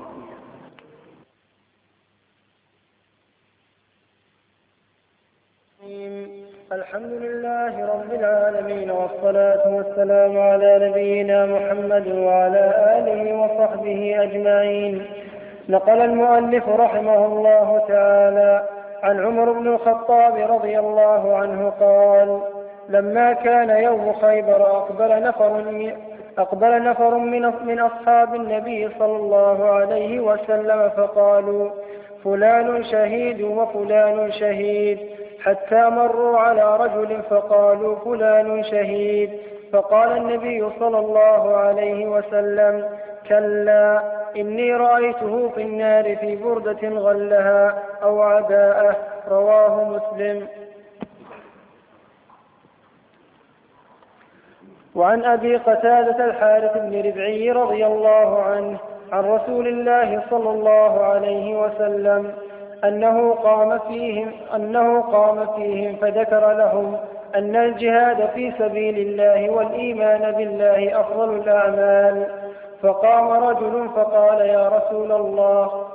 الحمد لله رب العالمين، والصلاة والسلام على نبينا محمد وعلى آله وصحبه أجمعين. نقل المؤلف رحمه الله تعالى عن عمر بن الخطاب رضي الله عنه قال: لما كان يوم خيبر أقبل نفر من, أقبل نفر من, من أصحاب النبي صلى الله عليه وسلم فقالوا: فلان شهيد وفلان شهيد، حتى مروا على رجل فقالوا: فلان شهيد. فقال النبي صلى الله عليه وسلم: كلا، إني رأيته في النار في بردة غلها أو عباءة. رواه مسلم. وعن أبي قتادة الحارث بن ربعي رضي الله عنه عن رسول الله صلى الله عليه وسلم أنه قام فيهم, أنه قام فيهم فذكر لهم أن الجهاد في سبيل الله والإيمان بالله أفضل الأعمال. فقام رجل فقال: يا رسول الله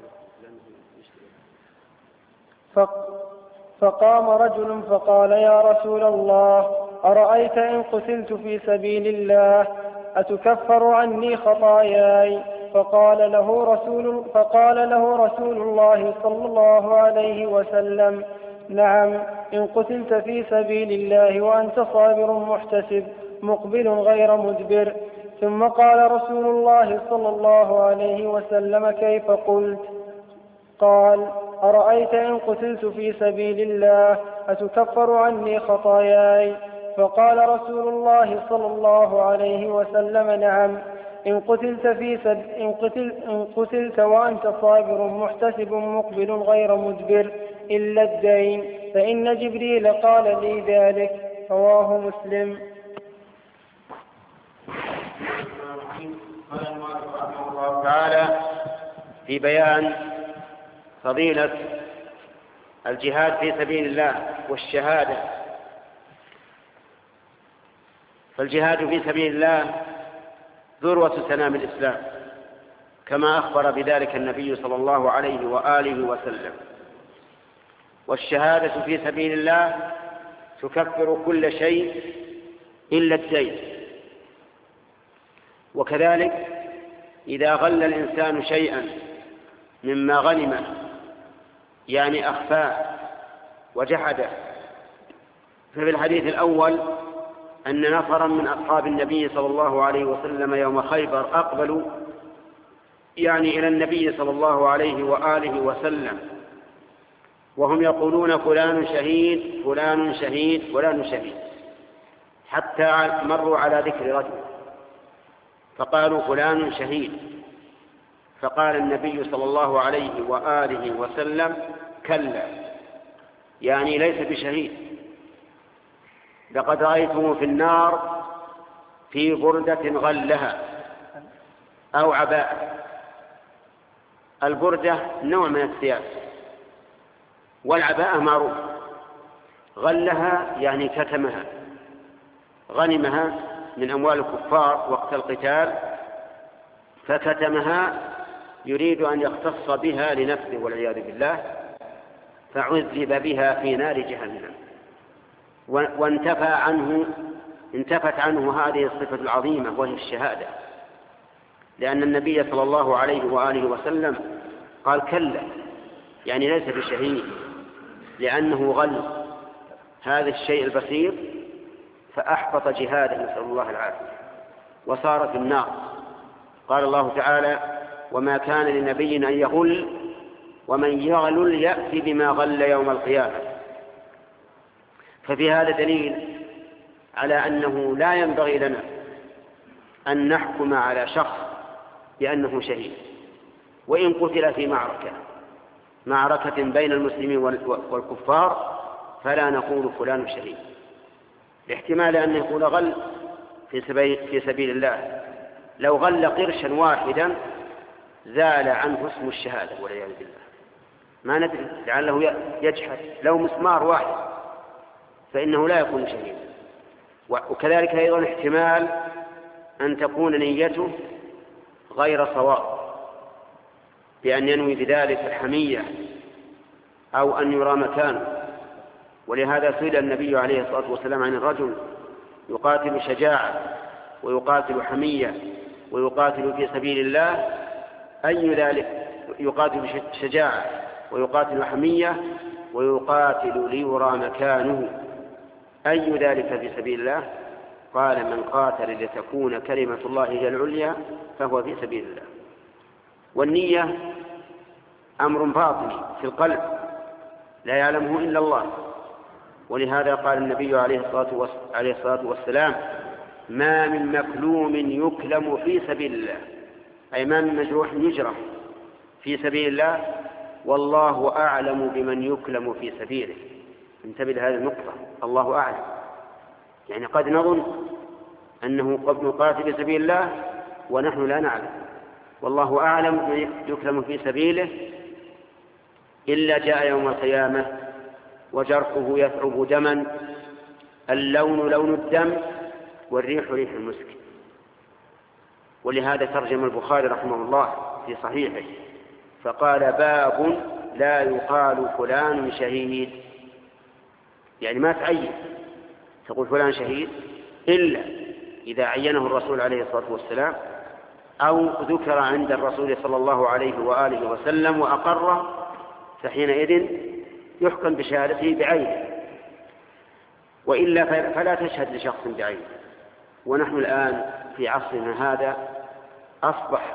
فقام رجل فقال: يا رسول الله، أرأيت إن قتلت في سبيل الله أتكفر عني خطاياي؟ فقال له رسول, فقال له رسول الله صلى الله عليه وسلم: نعم، إن قتلت في سبيل الله وأنت صابر محتسب مقبل غير مدبر. ثم قال رسول الله صلى الله عليه وسلم: كيف قلت؟ قال: أرأيت إن قتلت في سبيل الله أتكفر عني خطاياي؟ فقال رسول الله صلى الله عليه وسلم: نعم، إن قتلت, في سب... إن قتل... إن قتلت وأنت صابر محتسب مقبل غير مدبر إلا الدين، فإن جبريل قال لي ذلك. رواه مسلم. قال المؤلف رحمه الله تعالى في بيان فضيلة الجهاد في سبيل الله والشهادة. فالجهاد في سبيل الله ذروة سنام الإسلام، كما أخبر بذلك النبي صلى الله عليه وآله وسلم. والشهادة في سبيل الله تكفر كل شيء إلا الدين. وكذلك إذا غل الإنسان شيئا مما غنمه، يعني أخفاه وجحده، ففي الحديث الأول أن نفرا من أصحاب النبي صلى الله عليه وسلم يوم خيبر أقبلوا يعني إلى النبي صلى الله عليه وآله وسلم وهم يقولون: فلان شهيد فلان شهيد فلان شهيد، حتى مروا على ذكر رجل فقالوا: فلان شهيد. فقال النبي صلى الله عليه وآله وسلم: كلا، يعني ليس بشهيد، لقد رأيته في النار في بردة غلها أو عباءة. البردة نوع من الثياب، والعباءة معروف. غلها يعني كتمها، غنمها من أموال الكفار وقت القتال فكتمها، يريد أن يختص بها لنفسه والعياذ بالله، فعذب بها في نار جهنم. وانتفى عنه انتفت عنه هذه الصفة العظيمة وهي الشهادة، لأن النبي صلى الله عليه وآله وسلم قال: كلا، يعني ليس بشهيد، لأنه غل هذا الشيء البسيط فأحبط جهاده، نسأل الله العافية، وصار في النار. قال الله تعالى: وما كان لنبي أن يغل ومن يغلل يأتي بما غل يوم القيامة. ففي هذا دليل على أنه لا ينبغي لنا أن نحكم على شخص بأنه شهيد، وإن قتل في معركة معركة بين المسلمين والكفار فلا نقول فلان شهيد، لاحتمال أن يكون غل في سبيل الله. لو غل قرشا واحدا زال عنه اسم الشهادة والعياذ بالله، ما ندري، لعله يجحد. لو مسمار واحد فإنه لا يكون شهيدا. وكذلك أيضا احتمال أن تكون نيته غير صواب، بأن ينوي بذلك الحمية أو أن يرى مكانه. ولهذا سئل النبي عليه الصلاة والسلام عن الرجل يقاتل شجاعة ويقاتل حمية ويقاتل في سبيل الله: أي ذلك يقاتل بشجاعة ويقاتل حمية ويقاتل ليرى مكانه، أي ذلك في سبيل الله؟ قال من قاتل لتكون كلمة الله هي العليا فهو في سبيل الله. والنية أمر باطني في القلب لا يعلمه إلا الله، ولهذا قال النبي عليه الصلاة والسلام ما من مكلوم يكلم في سبيل الله، أي ما من مجروح يجرح في سبيل الله والله أعلم بمن يكلم في سبيله. انتبه لهذه النقطة، الله أعلم، يعني قد نظن أنه قد نقاتل في سبيل الله ونحن لا نعلم، والله أعلم بمن يكلم في سبيله، إلا جاء يوم القيامة وجرحه يثعب دما، اللون لون الدم والريح ريح المسك. ولهذا ترجم البخاري رحمه الله في صحيحه فقال باب لا يقال فلان شهيد، يعني ما تعين تقول فلان شهيد إلا إذا عينه الرسول عليه الصلاة والسلام أو ذكر عند الرسول صلى الله عليه وآله وسلم وأقره، فحينئذ يحكم بشهادته بعينه، وإلا فلا تشهد لشخص بعينه. ونحن الآن في عصرنا هذا أصبح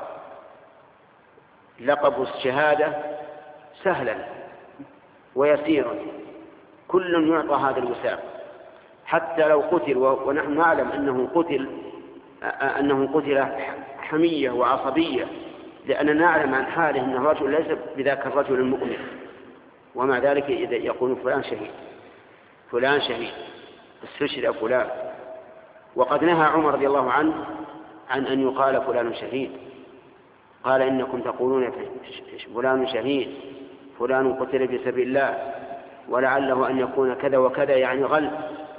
لقب الشهادة سهلا ويسيرا، كل يعطى هذا الوسام، حتى لو قتل ونحن نعلم أنه قتل أنه قتل حمية وعصبية، لأننا نعلم عن حاله أن الرجل ليس بذاك الرجل المؤمن، ومع ذلك إذا يقول فلان شهيد فلان شهيد استشهد فلان. وقد نهى عمر رضي الله عنه عن أن يقال فلان شهيد، قال إنكم تقولون فلان شهيد فلان قتل في سبيل الله ولعله أن يكون كذا وكذا، يعني غل،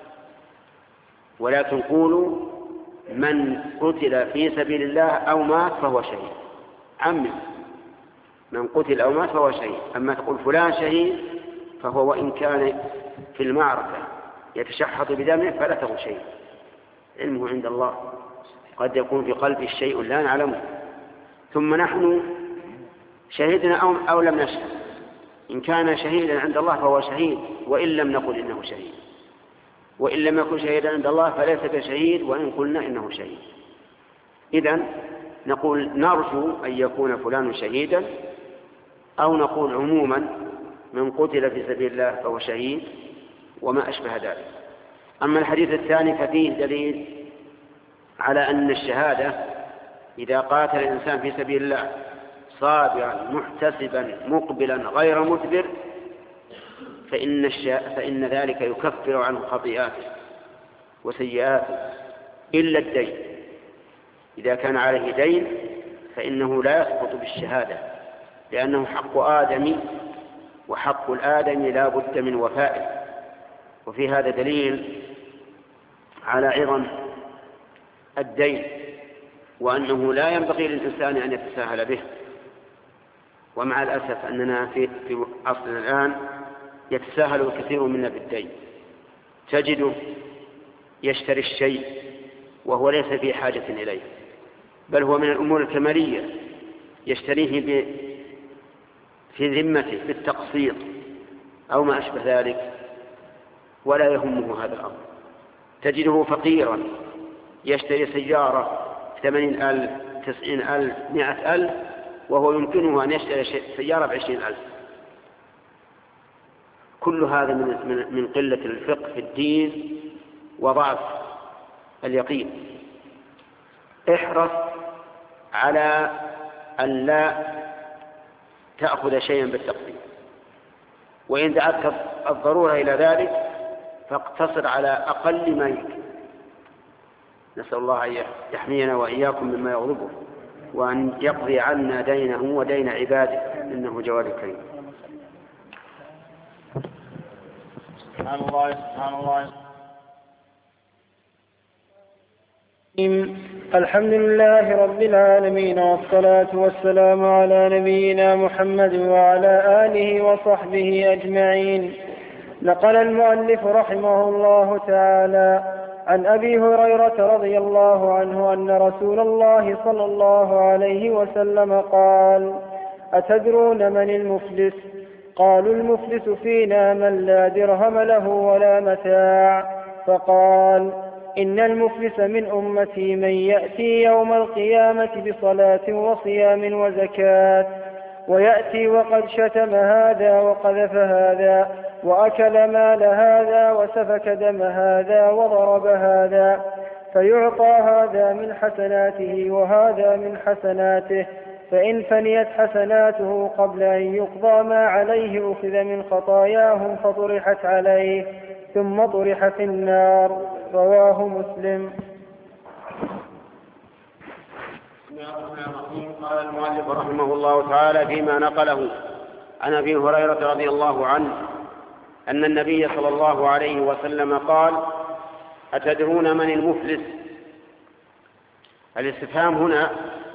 ولكن قولوا من قتل في سبيل الله أو مات فهو شهيد، عمم من قتل أو مات فهو شهيد. أما تقول فلان شهيد فهو وإن كان في المعركة يتشحط بدمه فلا تقول شيء، علمه عند الله، قد يكون في قلبه شيء لا نعلمه. ثم نحن شهدنا أو, أو لم نشهد، إن كان شهيدا عند الله فهو شهيد وإن لم نقل إنه شهيد، وإن لم يكن شهيدا عند الله فليس بشهيد وإن قلنا إنه شهيد. إذن نقول نرجو أن يكون فلان شهيدا، أو نقول عموما من قتل في سبيل الله فهو شهيد وما أشبه ذلك. أما الحديث الثاني ففيه دليل على أن الشهادة إذا قاتل الإنسان في سبيل الله صابرا محتسبا مقبلا غير مدبر فإن, الشا... فإن ذلك يكفر عنه خطيئاته وسيئاته إلا الدين. إذا كان عليه دين فإنه لا يسقط بالشهادة، لأنه حق آدم، وحق الآدم لا بد من وفائه. وفي هذا دليل على عظم الدين، وأنه لا ينبغي للإنسان أن يتساهل به. ومع الأسف أننا في عصرنا الآن يتساهل الكثير منا بالدين، تجده يشتري الشيء وهو ليس في حاجة إليه، بل هو من الأمور الكمالية، يشتريه في ذمته بالتقسيط أو ما أشبه ذلك، ولا يهمه هذا الأمر. تجده فقيرا يشتري سيارة ثمانين ألف تسعين ألف مئة ألف وهو يمكنه أن يشتري سيارة بعشرين ألف. كل هذا من من قلة الفقه في الدين وضعف اليقين. احرص على أن لا تأخذ شيئا بالتقسيط، وإن دعتك الضرورة إلى ذلك فاقتصر على أقل ما يمكن. نسأل الله أن يحمينا وإياكم مما يغضبه، وأن يقضي عنا دينه ودين عباده، إنه جواد كريم. سبحان الله سبحان الله. الحمد لله رب العالمين، والصلاة والسلام على نبينا محمد وعلى آله وصحبه أجمعين. نقل المؤلف رحمه الله تعالى عن أبي هريرة رضي الله عنه أن رسول الله صلى الله عليه وسلم قال: أتدرون من المفلس؟ قالوا المفلس فينا من لا درهم له ولا متاع. فقال إن المفلس من أمتي من يأتي يوم القيامة بصلاة وصيام وزكاة ويأتي وقد شتم هذا وقذف هذا وأكل مال هذا وسفك دم هذا وضرب هذا، فيعطى هذا من حسناته وهذا من حسناته، فإن فنيت حسناته قبل أن يقضى ما عليه أخذ من خطاياهم فطرحت عليه ثم طرح في النار. رواه مسلم. قال المؤلف رحمه الله تعالى فيما نقله عن أبي هريرة رضي الله عنه أن النبي صلى الله عليه وسلم قال: أتدرون من المفلس؟ الاستفهام هنا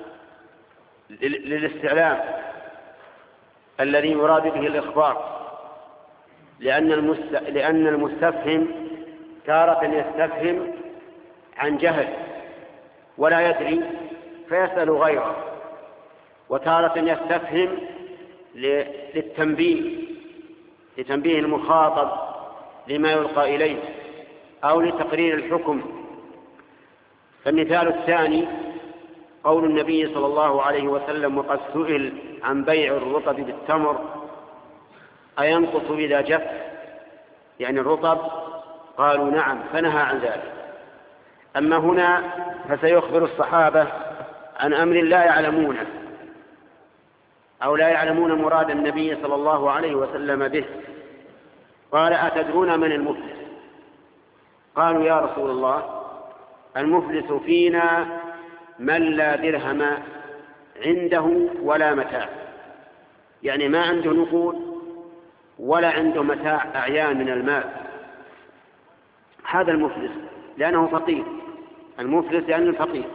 للاستعلام الذي يراد به الإخبار، لأن لأن المستفهم تارة يستفهم عن جهل ولا يدري فيسأل غيره، وتارة يستفهم للتنبيه لتنبيه المخاطب لما يلقى إليه أو لتقرير الحكم. فالمثال الثاني قول النبي صلى الله عليه وسلم: وقد سئل عن بيع الرطب بالتمر أينقص إذا جف؟ يعني الرطب، قالوا نعم، فنهى عن ذلك. أما هنا فسيخبر الصحابة عن أمر لا يعلمونه أو لا يعلمون مراد النبي صلى الله عليه وسلم به. قال: أتدرون من المفلس؟ قالوا: يا رسول الله، المفلس فينا من لا درهم عنده ولا متاع، يعني ما عنده نقود ولا عنده متاع أعيان من المال، هذا المفلس لأنه فقير. المفلس لأنه فقير،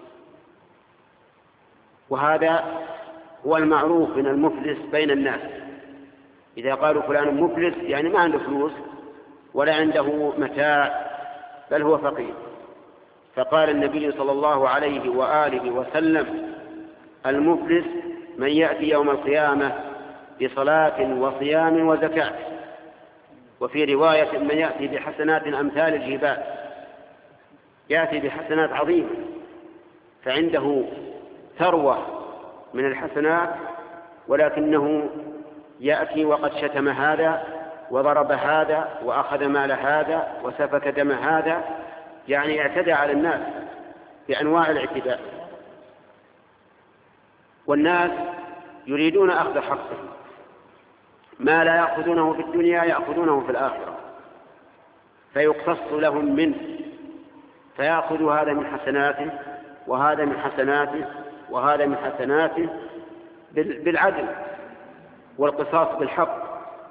وهذا هو المعروف من المفلس بين الناس. إذا قالوا فلان مفلس يعني ما عنده فلوس ولا عنده متاع بل هو فقير. فقال النبي صلى الله عليه وآله وسلم: المفلس من يأتي يوم القيامة بصلاة وصيام وزكاة، وفي رواية من يأتي بحسنات أمثال الجبال، يأتي بحسنات عظيمة، فعنده ثروة من الحسنات، ولكنه يأتي وقد شتم هذا وضرب هذا وأخذ مال هذا وسفك دم هذا، يعني اعتدى على الناس بأنواع الاعتداء. والناس يريدون أخذ حقهم، ما لا يأخذونه في الدنيا يأخذونه في الآخرة، فيقتص لهم منه، فيأخذ هذا من حسناته وهذا من حسناته وهذا من حسناته بالعدل والقصاص بالحق.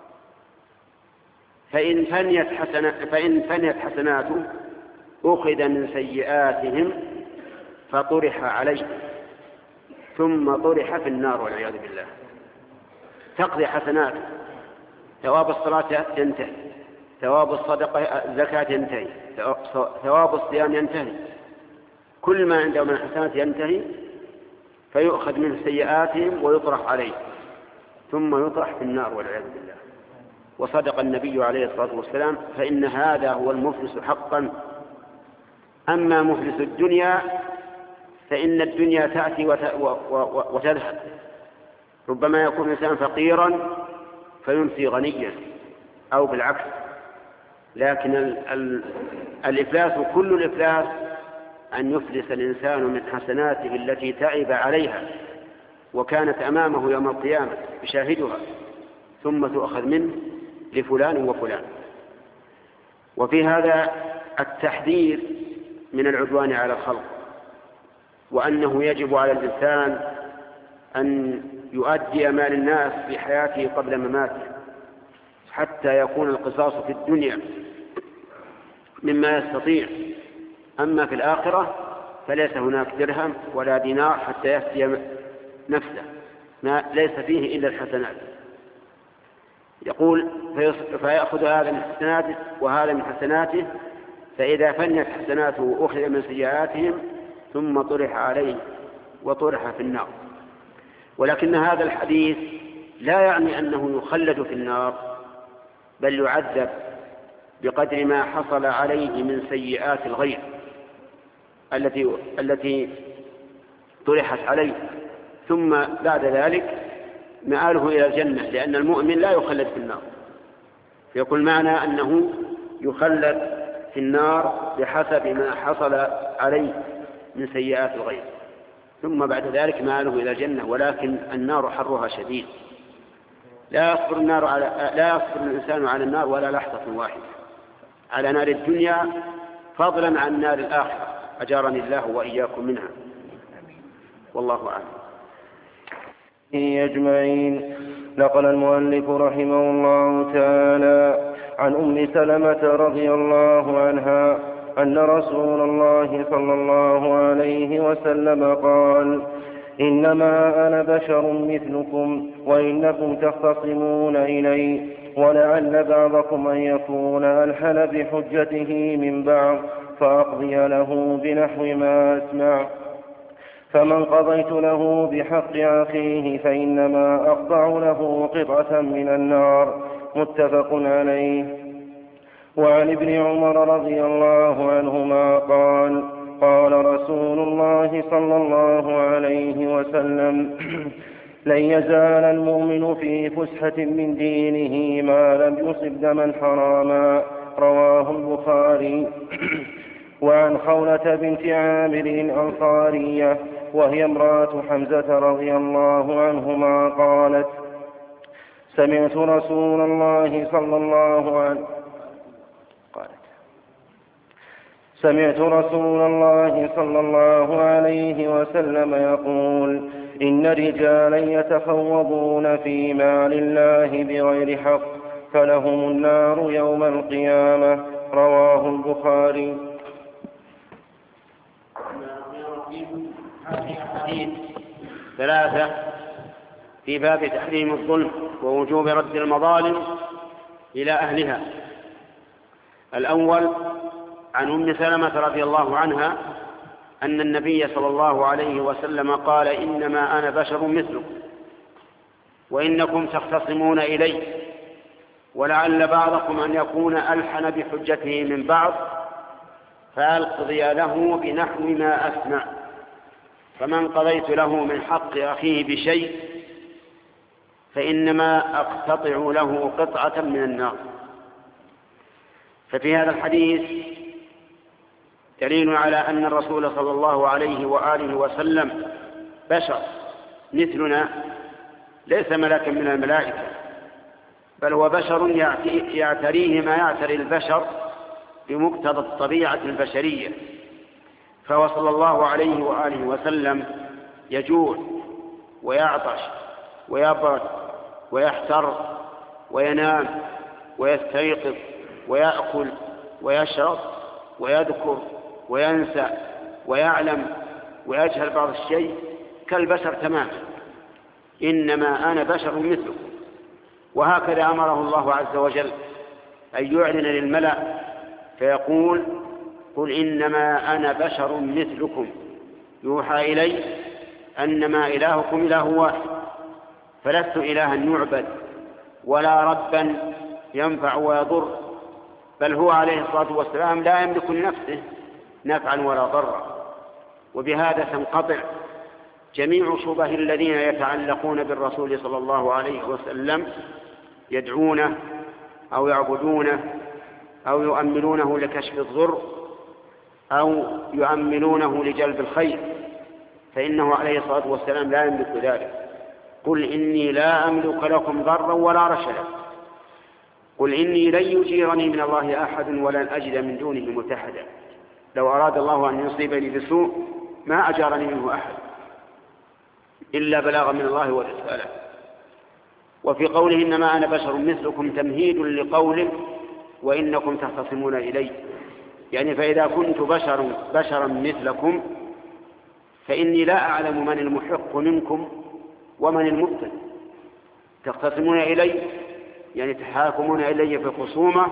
فإن فنيت حسنات فإن فنيت حسناته أخذ من سيئاتهم فطرح عليه ثم طرح في النار والعياذ بالله. تقضي حسناته، ثواب الصلاة ينتهي، ثواب الصدقة الزكاة ينتهي، ثواب الصيام ينتهي، كل ما عنده من حسنات ينتهي، فيؤخذ من سيئاتهم ويطرح عليه ثم يطرح في النار والعياذ بالله. وصدق النبي عليه الصلاة والسلام: فإن هذا هو المفلس حقا. أما مفلس الدنيا فإن الدنيا تأتي وتذهب، ربما يكون الإنسان فقيرا فيمسي غنيا أو بالعكس. لكن ال ال الإفلاس، كل الإفلاس أن يفلس الإنسان من حسناته التي تعب عليها وكانت أمامه يوم القيامة يشاهدها، ثم تؤخذ منه لفلان وفلان. وفي هذا التحذير من العدوان على الخلق، وأنه يجب على الإنسان أن يؤدي مال الناس في حياته قبل مماته حتى يكون القصاص في الدنيا مما يستطيع. أما في الآخرة فليس هناك درهم ولا دينار حتى يفتي نفسه، ما ليس فيه إلا الحسنات. يقول: فيأخذ هذا من حسناته وهذا من حسناته، فإذا فنيت حسناته أخذ من سيئاتهم ثم طرح عليه وطرح في النار. ولكن هذا الحديث لا يعني أنه يخلد في النار، بل يعذب بقدر ما حصل عليه من سيئات الغير التي التي طرحت عليه، ثم بعد ذلك مآله إلى الجنة، لأن المؤمن لا يخلد في النار. يقول معنى أنه يخلد في النار بحسب ما حصل عليه من سيئات الغير، ثم بعد ذلك مآله إلى الجنة. ولكن النار حرها شديد، لا يصبر النار على لا يصبر الإنسان على النار ولا لحظة واحدة، على نار الدنيا فضلا عن نار الآخرة، أجارني الله وإياكم منها، والله أعلم. أجمعين. نقل المؤلف رحمه الله تعالى عن أم سلمة رضي الله عنها أن رسول الله صلى الله عليه وسلم قال: إنما أنا بشر مثلكم وإنكم تختصمون إلي، ولعل بعضكم أن يكون ألحن بحجته من بعض فأقضي له بنحو ما أسمع، فمن قضيت له بحق أخيه فإنما أقطع له قطعة من النار. متفق عليه. وعن ابن عمر رضي الله عنهما قال: قال رسول الله صلى الله عليه وسلم: لن يزال المؤمن في فسحة من دينه ما لم يصب دما حراما. رواه البخاري. وعن خولة بنت عامر الأنصارية وهي امرأة حمزة رضي الله عنهما قالت: سمعت رسول الله صلى الله عليه قالت سمعت رسول الله صلى الله عليه وسلم يقول: إن رجالا يتخوضون في مال الله بغير حق فلهم النار يوم القيامة. رواه البخاري. حديث ثلاثة في باب تحريم الظلم ووجوب رد المظالم إلى أهلها. الأول عن أم سلمة رضي الله عنها أن النبي صلى الله عليه وسلم قال: إنما أنا بشر مثلكم وإنكم تختصمون إلي، ولعل بعضكم أن يكون ألحن بحجته من بعض فأقضي له بنحو ما أسمع، فمن قضيت له من حق أخيه بشيء فإنما أقتطع له قطعة من النار. ففي هذا الحديث دليل على أن الرسول صلى الله عليه وآله وسلم بشر مثلنا، ليس ملكا من الملائكة، بل هو بشر يعتريه ما يعتري البشر بمقتضى الطبيعة البشرية. فهو صلى الله عليه وآله وسلم يجوع ويعطش ويبرد ويحتر وينام ويستيقظ ويأكل ويشرب ويذكر وينسى ويعلم ويجهل بعض الشيء كالبشر تماما. إنما أنا بشر مثلكم. وهكذا أمره الله عز وجل أن يعلن للملأ فيقول: قل إنما أنا بشر مثلكم يوحى إلي أنما إلهكم إله واحد، فلست إلها يعبد ولا ربا ينفع ويضر، بل هو عليه الصلاة والسلام لا يملك لنفسه نفعا ولا ضرا. وبهذا تنقطع جميع شبه الذين يتعلقون بالرسول صلى الله عليه وسلم، يدعونه أو يعبدونه أو يؤملونه لكشف الضر أو يؤملونه لجلب الخير، فإنه عليه الصلاة والسلام لا يملك ذلك. قل إني لا أملك لكم ضرا ولا رشدا، قل إني لن يجيرني من الله أحد ولن أجد من دونه ملتحدا، لو أراد الله أن يصيبني بسوء ما أجارني منه أحد إلا بلاغا من الله ورساله. وفي قوله إنما أنا بشر مثلكم تمهيد لقوله وإنكم تختصمون إلي، يعني فإذا كنت بشر بشرا مثلكم فإني لا أعلم من المحق منكم ومن المبطل. تختصمون إلي يعني تحاكمون إلي في الخصومة،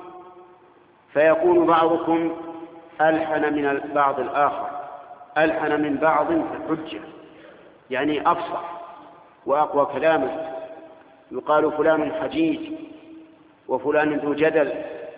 فيكون بعضكم ألحن من بعض الآخر، ألحن من بعض في الحجة يعني أفصح وأقوى كلاما، يقال فلان حجيج وفلان ذو جدل،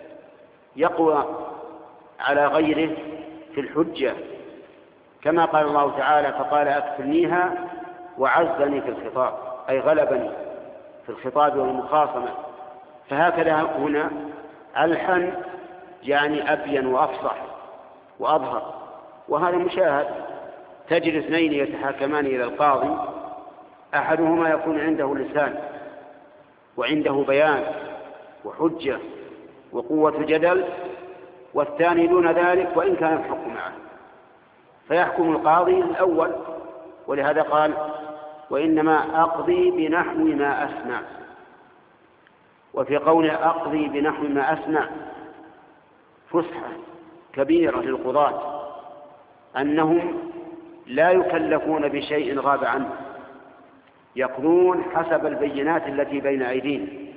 يقوى على غيره في الحجة، كما قال الله تعالى: فقال أكفلنيها وعزني في الخطاب، أي غلبني في الخطاب والمخاصمة. فهكذا هنا ألحن يعني أبين وأفصح وأظهر، وهذا مشاهد. تجد اثنين يتحاكمان إلى القاضي، أحدهما يكون عنده لسان وعنده بيان وحجة وقوة جدل، والثاني دون ذلك وإن كان الحق معه، فيحكم القاضي الأول. ولهذا قال: وإنما أقضي بنحو ما أسمع. وفي قول أقضي بنحو ما أسمع فسحة كبيرة للقضاة، أنهم لا يكلفون بشيء غاب عنه، يقضون حسب البينات التي بين أيديهم،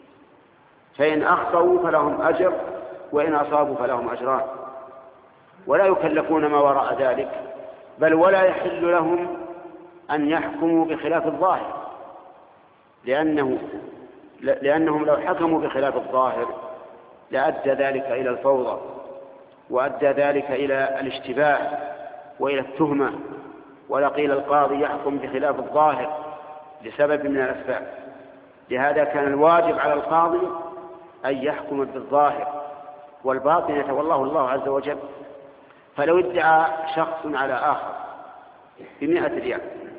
فإن أخطأوا فلهم أجر وإن أصابوا فلهم أجران، ولا يكلفون ما وراء ذلك، بل ولا يحل لهم أن يحكموا بخلاف الظاهر، لأنه لأنهم لو حكموا بخلاف الظاهر لأدى ذلك إلى الفوضى، وأدى ذلك إلى الاشتباه وإلى التهمة، ولقيل القاضي يحكم بخلاف الظاهر لسبب من الأسباب. لهذا كان الواجب على القاضي أن يحكم بالظاهر، والباطن يتولاه الله عز وجل. فلو ادعى شخص على آخر بمئة ريال،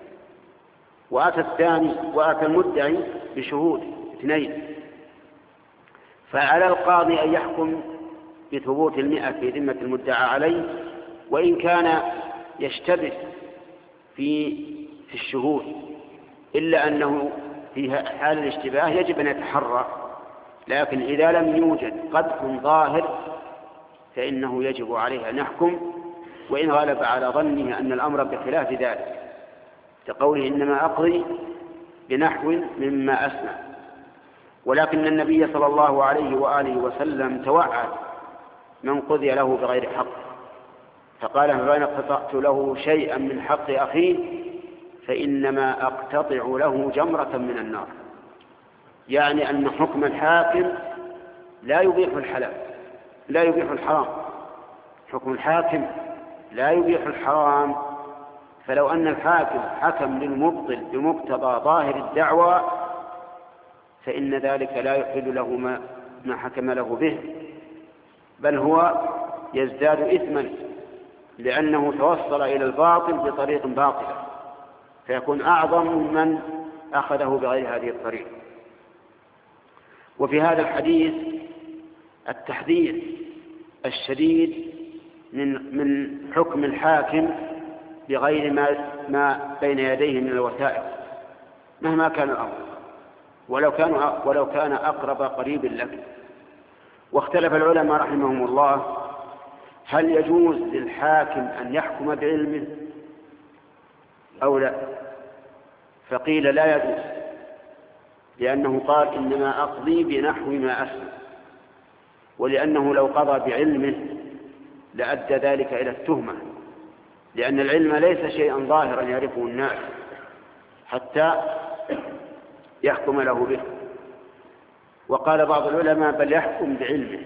وأتى الثاني وأتى المدعي بشهود اثنين، فعلى القاضي أن يحكم بثبوت المئة في ذمة المدعى عليه، وإن كان يشتبه في في الشهود، إلا أنه في حال الاشتباه يجب أن يتحرى. لكن إذا لم يوجد قدح ظاهر فإنه يجب عليه أن يحكم، وإن غلب على ظنه أن الأمر بخلاف ذلك، كقوله: إنما أقضي بنحو مما أسمع. ولكن النبي صلى الله عليه وآله وسلم توعد من قضي له بغير حق، فقال: فإن اقتطعت له شيئا من حق أخيه فإنما أقتطع له جمرة من النار. يعني أن حكم الحاكم لا يبيح الحلال، لا يبيح الحرام. حكم الحاكم لا يبيح الحرام، فلو أن الحاكم حكم للمبطل بمقتضى ظاهر الدعوى فإن ذلك لا يحل له ما, ما حكم له به، بل هو يزداد إثما، لأنه توصل إلى الباطل بطريق باطلة، فيكون أعظم من أخذه بغير هذه الطريق. وفي هذا الحديث التحذير الشديد من من حكم الحاكم بغير ما ما بين يديه من الوثائق مهما كان الأمر، ولو كان ولو كان أقرب قريب لك. واختلف العلماء رحمهم الله هل يجوز للحاكم أن يحكم بعلمه أو لا، فقيل لا يجوز، لأنه قال: إنما أقضي بنحو ما أسمع، ولأنه لو قضى بعلمه لأدى ذلك إلى التهمة، لأن العلم ليس شيئا ظاهرا يعرفه الناس حتى يحكم له به. وقال بعض العلماء: بل يحكم بعلمه.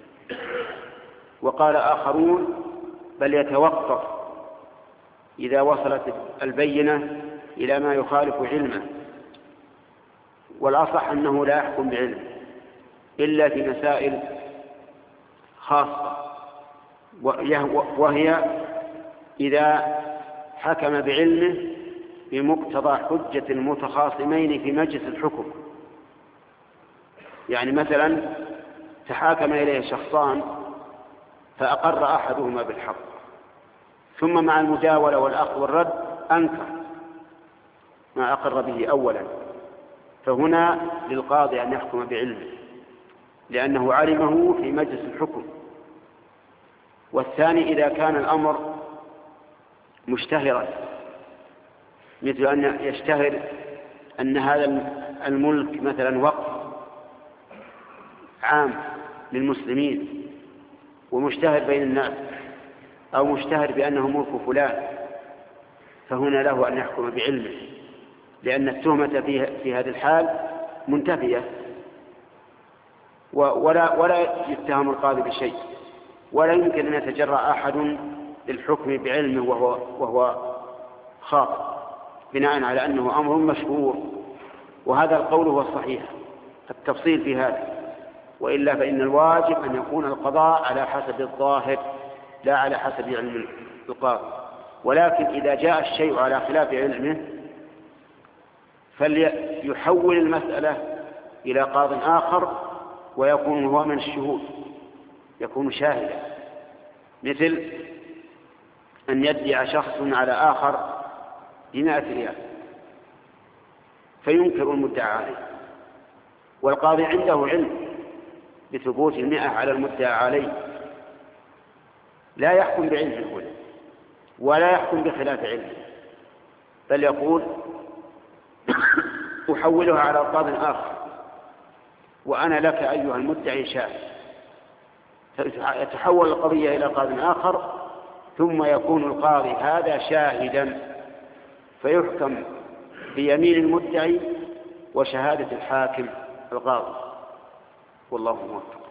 وقال آخرون: بل يتوقف إذا وصلت البينة إلى ما يخالف علمه. والأصح أنه لا يحكم بعلمه إلا في مسائل خاصة، وهي إذا حكم بعلمه بمقتضى حجة المتخاصمين في مجلس الحكم. يعني مثلا تحاكم إليه شخصان فأقر أحدهما بالحق، ثم مع المجاولة والأخذ والرد أنكر ما أقر به أولا، فهنا للقاضي أن يحكم بعلمه لأنه علمه في مجلس الحكم. والثاني إذا كان الأمر مشتهرا، مثل أن يشتهر أن هذا الملك مثلا وقف عام للمسلمين ومشتهر بين الناس، أو مشتهر بأنه ملك فلان، فهنا له أن يحكم بعلمه، لأن التهمة في هذه الحال منتفية، ولا ولا يتهم القاضي بشيء، ولا يمكن أن يتجرأ أحد للحكم بعلمه وهو وهو خاطئ بناء على أنه أمر مشهور. وهذا القول هو الصحيح، التفصيل في هذا، وإلا فإن الواجب أن يكون القضاء على حسب الظاهر لا على حسب علم القاضي. ولكن إذا جاء الشيء على خلاف علمه فليحول المسألة إلى قاض آخر ويكون هو من الشهود، يكون شاهدا، مثل أن يدعي شخص على آخر بمائة ريال فينكر المدعى عليه، والقاضي عنده علم بثبوت المئة على المدعى عليه، لا يحكم بعلمه هنا ولا يحكم بخلاف علمه، بل يقول أحولها على قاض آخر وأنا لك أيها المدعي شاهد، فتتحول القضية إلى قاض آخر ثم يكون القاضي هذا شاهدا، فيحكم بيمين المدعي وشهادة الحاكم القاضي، والله موفق.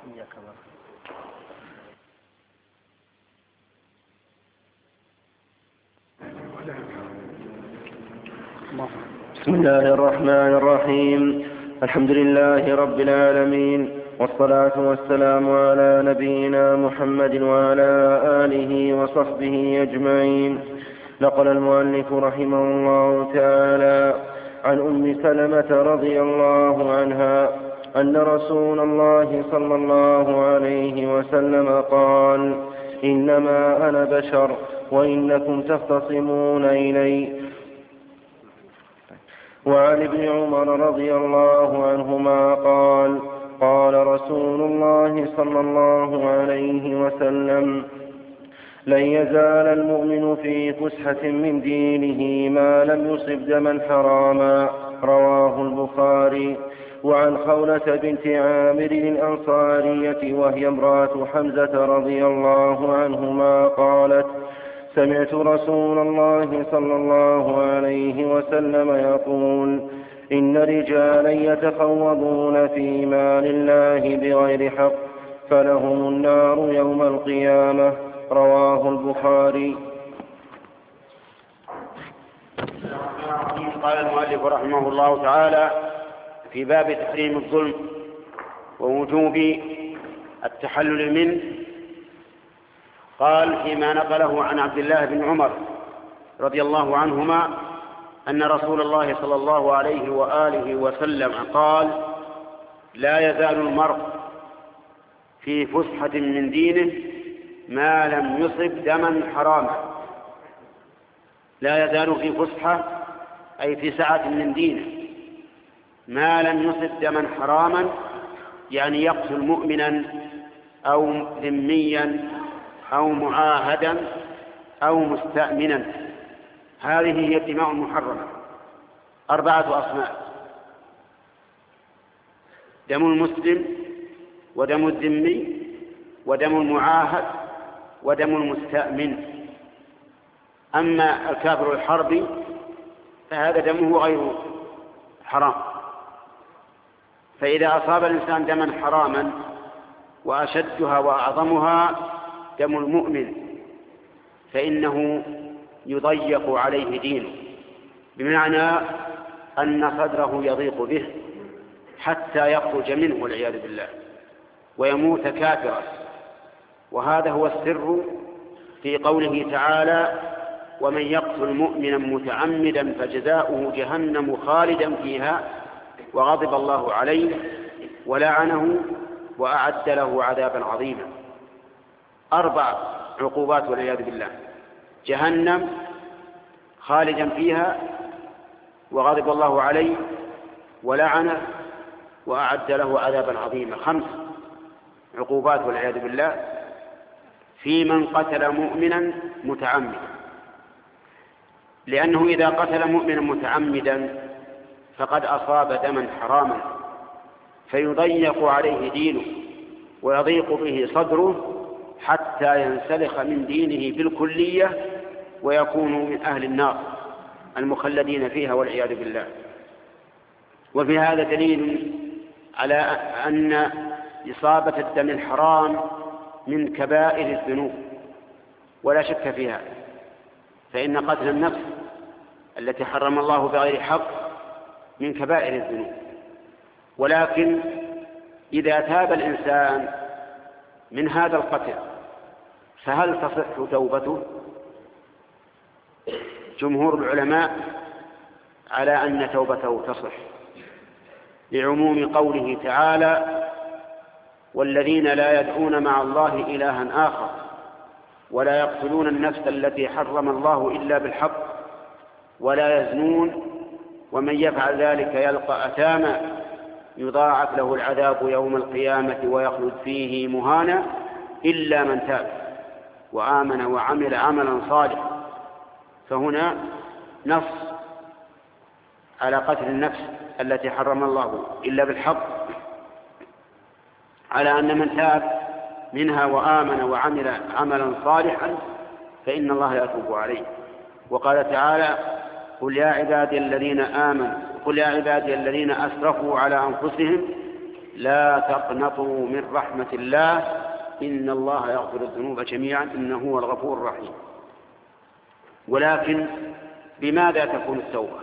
بسم الله الرحمن الرحيم. الحمد لله رب العالمين، والصلاة والسلام على نبينا محمد وعلى آله وصحبه أجمعين. نقل المؤلف رحمه الله تعالى عن أم سلمة رضي الله عنها أن رسول الله صلى الله عليه وسلم قال: إنما أنا بشر وإنكم تختصمون إلي. وعن ابن عمر رضي الله عنهما قال: قال رسول الله صلى الله عليه وسلم: لن يزال المؤمن في فسحة من دينه ما لم يصب دما حراما. رواه البخاري. وعن خولة بنت عامر الأنصارية وهي امرأة حمزة رضي الله عنهما قالت: سمعت رسول الله صلى الله عليه وسلم يقول: إن رجالا يتخوضون في مال الله بغير حق فلهم النار يوم القيامة. رواه البخاري. قال المؤلف رحمه الله تعالى في باب تحريم الظلم ووجوب التحلل منه، قال فيما نقله عن عبد الله بن عمر رضي الله عنهما أن رسول الله صلى الله عليه وآله وسلم قال: لا يزال المرء في فسحة من دينه ما لم يصب دما حراما. لا يزال في فسحة أي في سعة من دينه ما لم يصب دما حراما، يعني يقتل مؤمنا أو ذميا أو معاهدا أو مستأمنا. هذه هي الدماء المحرمة، أربعة أصناف: دم المسلم ودم الذمي ودم المعاهد ودم المستأمن. أما الكافر الحربي فهذا دمه غير حرام. فإذا أصاب الإنسان دما حراما وأشدها وأعظمها دم المؤمن فإنه يضيق عليه دينه، بمعنى أن صدره يضيق به حتى يخرج منه والعياذ بالله ويموت كافرا. وهذا هو السر في قوله تعالى: ومن يقتل مؤمنا متعمدا فجزاؤه جهنم خالدا فيها وغضب الله عليه ولعنه وأعد له عذابا عظيما. أربع عقوبات والعياذ بالله: جهنم خالدا فيها وغضب الله عليه ولعنه وأعد له عذابا عظيما. خمس عقوبات والعياذ بالله في من قتل مؤمنا متعمدا، لأنه إذا قتل مؤمنا متعمدا فقد أصاب دما حراما فيضيق عليه دينه ويضيق به صدره حتى ينسلخ من دينه بالكلية ويكون من أهل النار المخلدين فيها والعياذ بالله. وفي هذا دليل على أن إصابة الدم الحرام من كبائر الذنوب ولا شك في هذا، فإن قتل النفس التي حرم الله بغير حق من كبائر الذنوب. ولكن إذا تاب الإنسان من هذا القتل فهل تصح توبته؟ جمهور العلماء على أن توبته تصح، لعموم قوله تعالى: والذين لا يدعون مع الله إلها آخر ولا يقتلون النفس التي حرم الله إلا بالحق ولا يزنون ومن يفعل ذلك يلقى أثاما يضاعف له العذاب يوم القيامة ويخلد فيه مهانا إلا من تاب وآمن وعمل عملا صالحا. فهنا نص على قتل النفس التي حرم الله إلا بالحق، على أن من تاب منها وآمن وعمل عملا صالحا فإن الله يتوب عليه. وقال تعالى: قل يا عبادي الذين آمنوا قل يا عبادي الذين أسرفوا على أنفسهم لا تقنطوا من رحمة الله إن الله يغفر الذنوب جميعا إنه هو الغفور الرحيم. ولكن بماذا تكون التوبة؟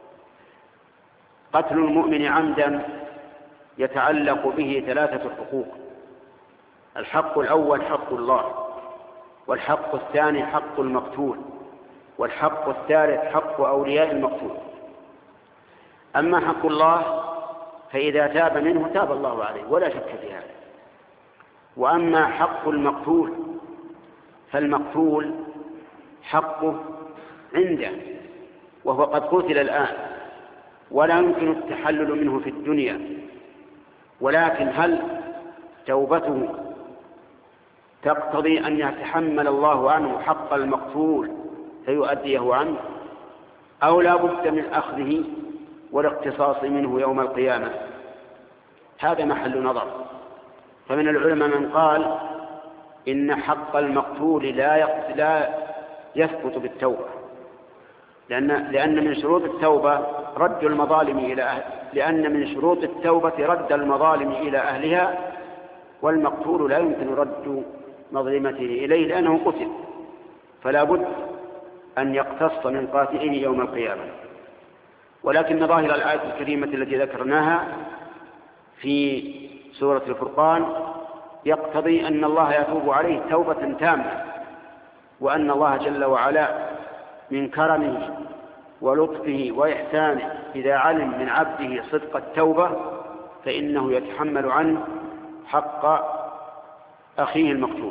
قتل المؤمن عمدا يتعلق به ثلاثة حقوق: الحق الأول حق الله، والحق الثاني حق المقتول، والحق الثالث حق أولياء المقتول. أما حق الله فإذا تاب منه تاب الله عليه ولا شك في هذا. وأما حق المقتول فالمقتول حقه عنده وهو قد قتل الآن ولا يمكن التحلل منه في الدنيا، ولكن هل توبته تقتضي أن يتحمل الله عنه حق المقتول فيؤديه عنه، أو لا بد من أخذه والاقتصاص منه يوم القيامة؟ هذا محل نظر. فمن العلماء من قال إن حق المقتول لا لا يثبت بالتوبة، لأن لأن من شروط التوبة رد المظالم إلى أهل لأن من شروط التوبة رد المظالم إلى أهلها، والمقتول لا يمكن رد مظلمته إليه لأنه قتل، فلا بد أن يقتص من قاتله يوم القيامة. ولكن ظاهر الآية الكريمة التي ذكرناها في سورة الفرقان يقتضي أن الله يتوب عليه توبة تامة، وأن الله جل وعلا من كرمه ولطفه وإحسانه إذا علم من عبده صدق التوبة فإنه يتحمل عنه حق أخيه المقتول.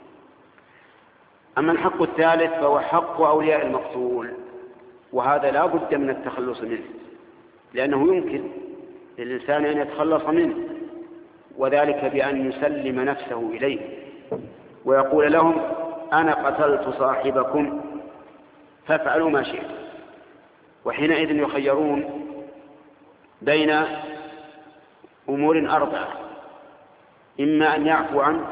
أما الحق الثالث فهو حق أولياء المقتول، وهذا لا بد من التخلص منه، لأنه يمكن للإنسان أن يتخلص منه، وذلك بأن يسلم نفسه إليه ويقول لهم: أنا قتلت صاحبكم فافعلوا ما شئتم. وحينئذ يخيرون بين أمور أربعة: إما أن يعفو عنه،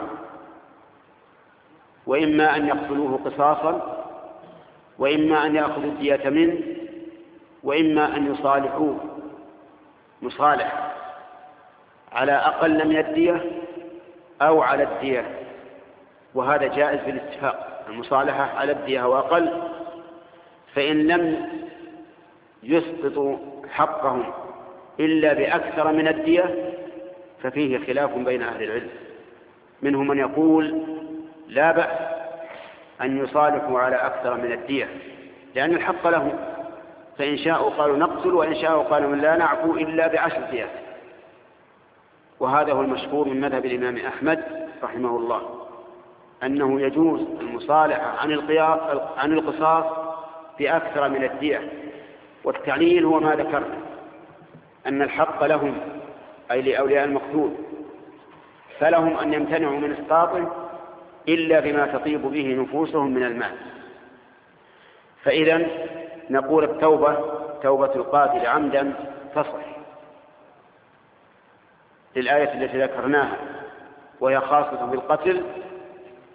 وإما أن يقتلوه قصاصا، وإما أن يأخذوا الدية منه، وإما أن يصالحوه مصالح على أقل من الدية أو على الدية، وهذا جائز بالاتفاق، المصالحة على الدية وأقل. فإن لم يسقطوا حقهم إلا بأكثر من الدية ففيه خلاف بين أهل العلم، منهم من يقول لا بأس أن يصالحوا على أكثر من الدية لأن الحق لهم، فإن شاءوا قالوا نقتل، وإن شاءوا قالوا لا نعفو إلا بعشر ديات. وهذا هو المشهور من مذهب الإمام أحمد رحمه الله، أنه يجوز المصالحة عن القصاص بأكثر من الدية. والتعليل هو ما ذكرنا، أن الحق لهم أي لأولياء المقتول، فلهم أن يمتنعوا من إسقاطه إلا بما تطيب به نفوسهم من المال. فإذا نقول التوبة توبة القاتل عمدا تصح للآية التي ذكرناها وهي خاصة بالقتل،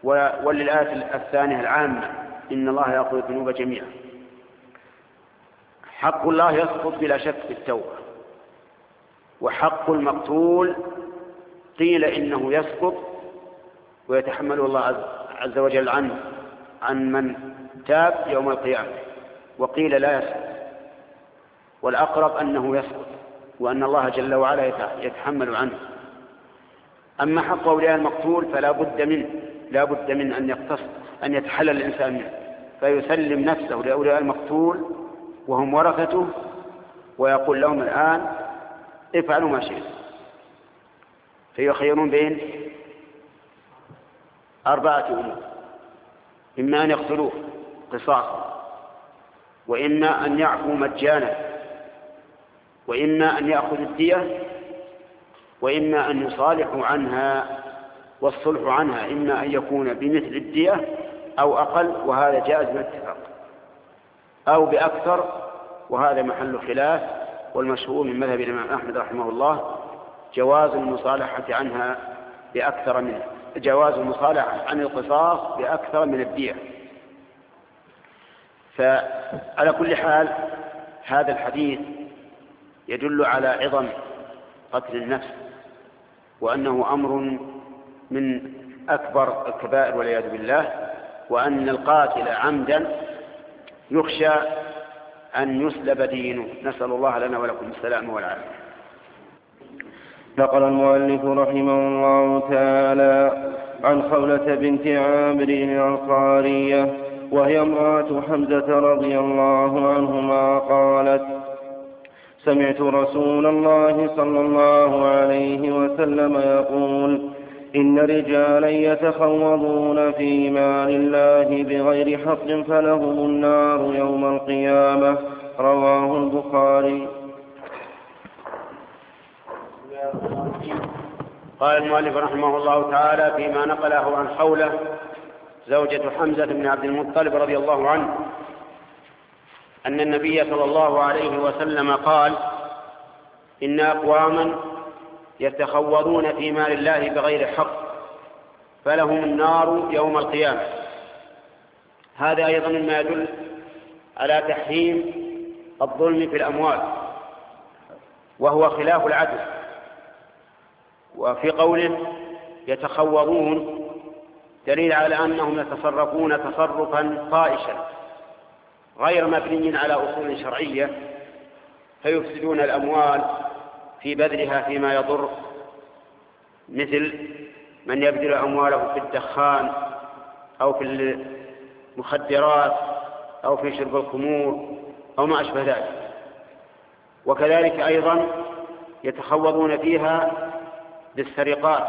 وللآية الثانية العامة إن الله يغفر الذنوب جميعا. حق الله يسقط بلا شك بالتوبة، وحق المقتول قيل إنه يسقط ويتحمل الله عز وجل عنه عن من تاب يوم القيامة، وقيل لا يسقط، والأقرب أنه يسقط وأن الله جل وعلا يتحمل عنه. أما حق أولياء المقتول فلا بد منه لا بد من أن يقتص أن يتحلل الإنسان منه، فيسلم نفسه لأولياء المقتول وهم ورثته، ويقول لهم الآن افعلوا ما شئتم، فيخيرون بين أربعة أمور: إما أن يقتلوه قصاصا، وإما أن يعفوا مجانا، وإما أن يأخذ الدية، وإما أن يصالحوا عنها، والصلح عنها إما أن يكون بمثل الدية أو أقل، وهذا جائز بالاتفاق، أو بأكثر، وهذا محل خلاف، والمشهور من مذهب الإمام أحمد رحمه الله جواز المصالحة عنها بأكثر من جواز المصالحة عن القصاص بأكثر من الدية. فعلى كل حال هذا الحديث يدل على عظم قتل النفس، وأنه أمر من أكبر الكبائر والعياذ بالله، وأن القاتل عمدا يخشى أن يسلب دينه. نسأل الله لنا ولكم السلام والعافية. نقل المؤلف رحمه الله تعالى عن خولة بنت عامر الأنصارية وهي امرأة حمزة رضي الله عنهما قالت: سمعت رسول الله صلى الله عليه وسلم يقول: إن رجالا يتخوضون في مال الله بغير حق فلهم النار يوم القيامة. رواه البخاري. قال المؤلف رحمه الله تعالى فيما نقله عن خولة زوجة حمزة بن عبد المطلب رضي الله عنه أن النبي صلى الله عليه وسلم قال: إن أقواما يتخوضون في مال الله بغير حق فلهم النار يوم القيامة. هذا أيضا مما يدل على تحريم الظلم في الأموال، وهو خلاف العدل. وفي قوله يتخوضون دليل على أنهم يتصرفون تصرفا طائشا غير مبني على أصول شرعية، فيفسدون الأموال في بذلها فيما يضر، مثل من يبذل أمواله في الدخان أو في المخدرات أو في شرب الخمور أو ما أشبه ذلك. وكذلك أيضا يتخوضون فيها بالسرقات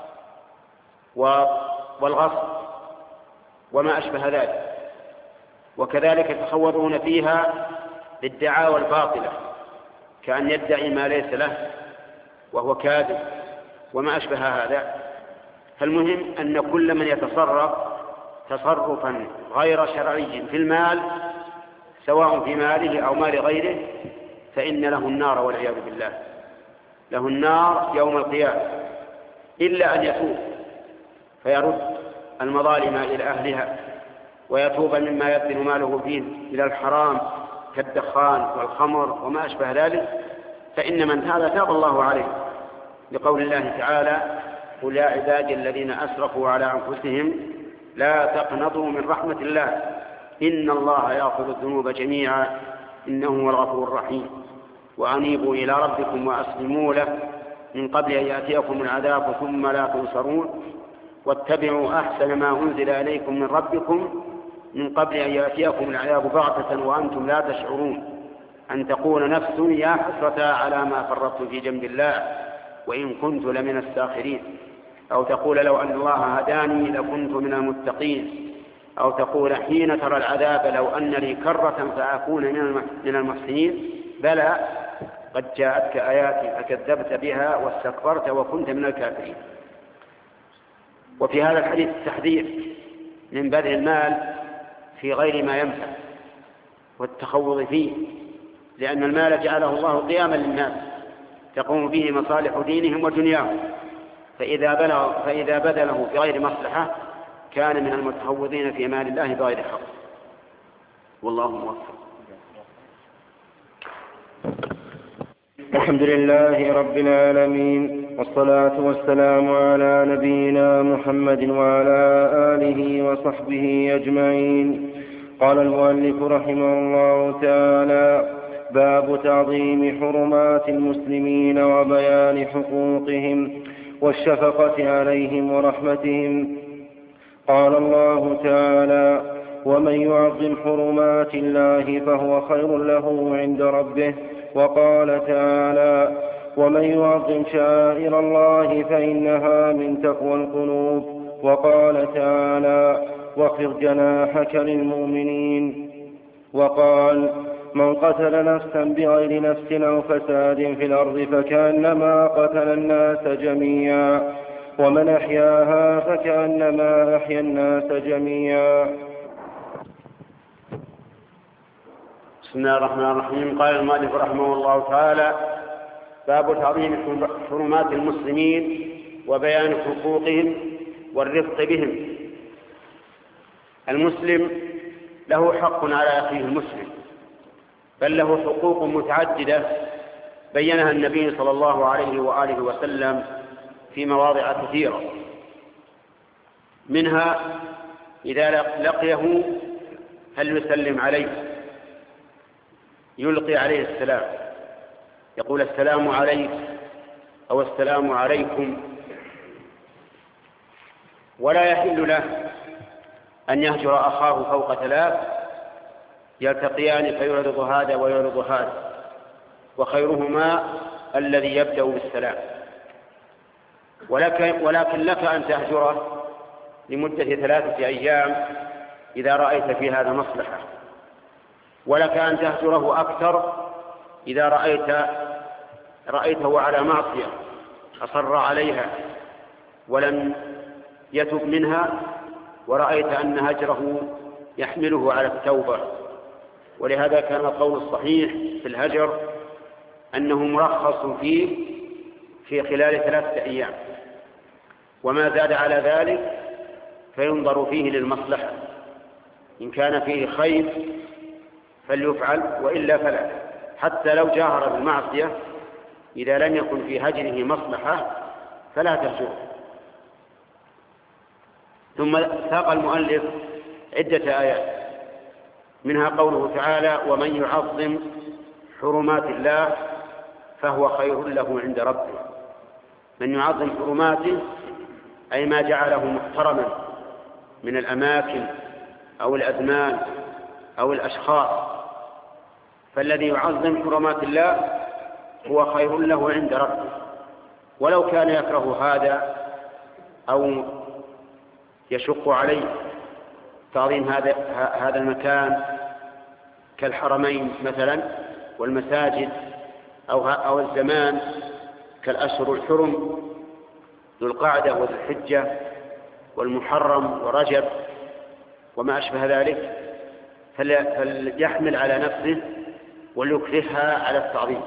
والغصب وما أشبه ذلك. وكذلك يتخوضون فيها بالدعاوى الباطلة، كأن يدعي ما ليس له وهو كاذب وما أشبه هذا. فالمهم أن كل من يتصرف تصرفا غير شرعي في المال، سواء في ماله أو مال غيره، فإن له النار والعياذ بالله، له النار يوم القيامة، إلا أن يتوب فيرد المظالم إلى أهلها ويتوب مما يبذل ماله فيه إلى الحرام كالدخان والخمر وما أشبه ذلك، فإن من هذا تاب الله عليه، لقول الله تعالى: قل يا عبادي الذين أسرفوا على أنفسهم لا تقنطوا من رحمة الله إن الله يغفر الذنوب جميعا إنه هو الغفور الرحيم وأنيبوا إلى ربكم وأسلموا له من قبل أن يأتيكم العذاب ثم لا تنصرون واتبعوا أحسن ما أنزل إليكم من ربكم من قبل أن يأتيكم العذاب بغتة وأنتم لا تشعرون أن تقول نفس يا حسرة على ما فرطت في جنب الله وإن كنت لمن الساخرين، أو تقول لو أن الله هداني لكنت من المتقين، أو تقول حين ترى العذاب لو أن لي كرة فأكون من المحسنين، بلى قد جاءتك آياتي فكذبت بها واستكبرت وكنت من الكافرين. وفي هذا الحديث التحذير من بذل المال في غير ما ينفع والتخوض فيه، لأن المال جعله الله قياما للناس تقوم به مصالح دينهم ودنياهم، فإذا بلغ فإذا بذله في غير مصلحة كان من المتخوضين في مال الله بغير حق. والله موفق. الحمد لله رب العالمين، والصلاة والسلام على نبينا محمد وعلى آله وصحبه أجمعين. قال المؤلف رحمه الله تعالى: باب تعظيم حرمات المسلمين وبيان حقوقهم والشفقة عليهم ورحمتهم. قال الله تعالى: ومن يعظم حرمات الله فهو خير له عند ربه. وقال تعالى: ومن يعظم شعائر الله فإنها من تقوى القلوب. وقال تعالى: واخفض جناحك للمؤمنين. وقال: من قتل نفسا بغير نفس أو فساد في الأرض فكأنما قتل الناس جميعا، ومن أحياها فكأنما أحيا الناس جميعا. بسم الله الرحمن الرحيم. قال المؤلف رحمه الله تعالى: باب تعظيم حرمات المسلمين وبيان حقوقهم والرفق بهم. المسلم له حق على أخيه المسلم، بل له حقوق متعددة بينها النبي صلى الله عليه وآله وسلم في مواضع كثيرة، منها إذا لقيه هل يسلم عليه، يلقي عليه السلام، يقول السلام عليك أو السلام عليكم. ولا يحل له أن يهجر أخاه فوق ثلاث يلتقيان فيعرض هذا ويعرض هذا، وخيرهما الذي يبدأ بالسلام. ولكن, ولكن لك أن تهجره لمدة ثلاثة أيام إذا رأيت في هذا مصلحة، ولك أن تهجره أكثر إذا رأيت رأيته على معصية أصر عليها ولم يتب منها، ورأيت أن هجره يحمله على التوبة. ولهذا كان القول الصحيح في الهجر أنه مرخص فيه في خلال ثلاثة أيام، وما زاد على ذلك فينظر فيه للمصلحة، إن كان فيه خير فليفعل وإلا فلا، حتى لو جاهر بالمعصية إذا لم يكن في هجره مصلحة فلا تهجره. ثم ساق المؤلف عدة آيات، منها قوله تعالى: ومن يعظم حرمات الله فهو خير له عند ربه. من يعظم حرماته أي ما جعله محترما من الأماكن أو الأزمان أو الأشخاص، فالذي يعظم حرمات الله هو خير له عند ربه، ولو كان يكره هذا أو يشق عليه تعظيم هذا هذا المكان كالحرمين مثلا والمساجد أو أو الزمان كالأشهر الحرم ذو القعدة وذو الحجة والمحرم ورجب وما أشبه ذلك، فليحمل على نفسه وليكرهها على التعظيم.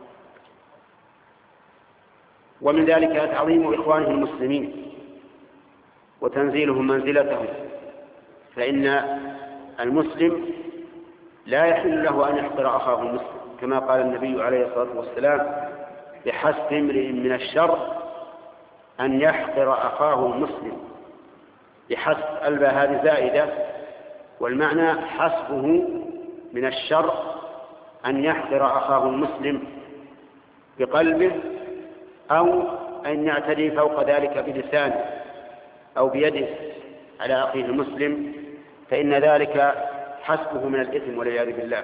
ومن ذلك تعظيم إخوانه المسلمين وتنزيلهم منزلتهم، فإن المسلم لا يحل له أن يحقر أخاه المسلم، كما قال النبي عليه الصلاة والسلام: بحسب امرئ من الشر أن يحقر أخاه المسلم. بحسب الباء هذه زائدة، والمعنى حسبه من الشر أن يحقر أخاه المسلم بقلبه أو أن يعتدي فوق ذلك بلسانه أو بيده على أخيه المسلم، فإن ذلك حسبه من الإثم والعياذ بالله.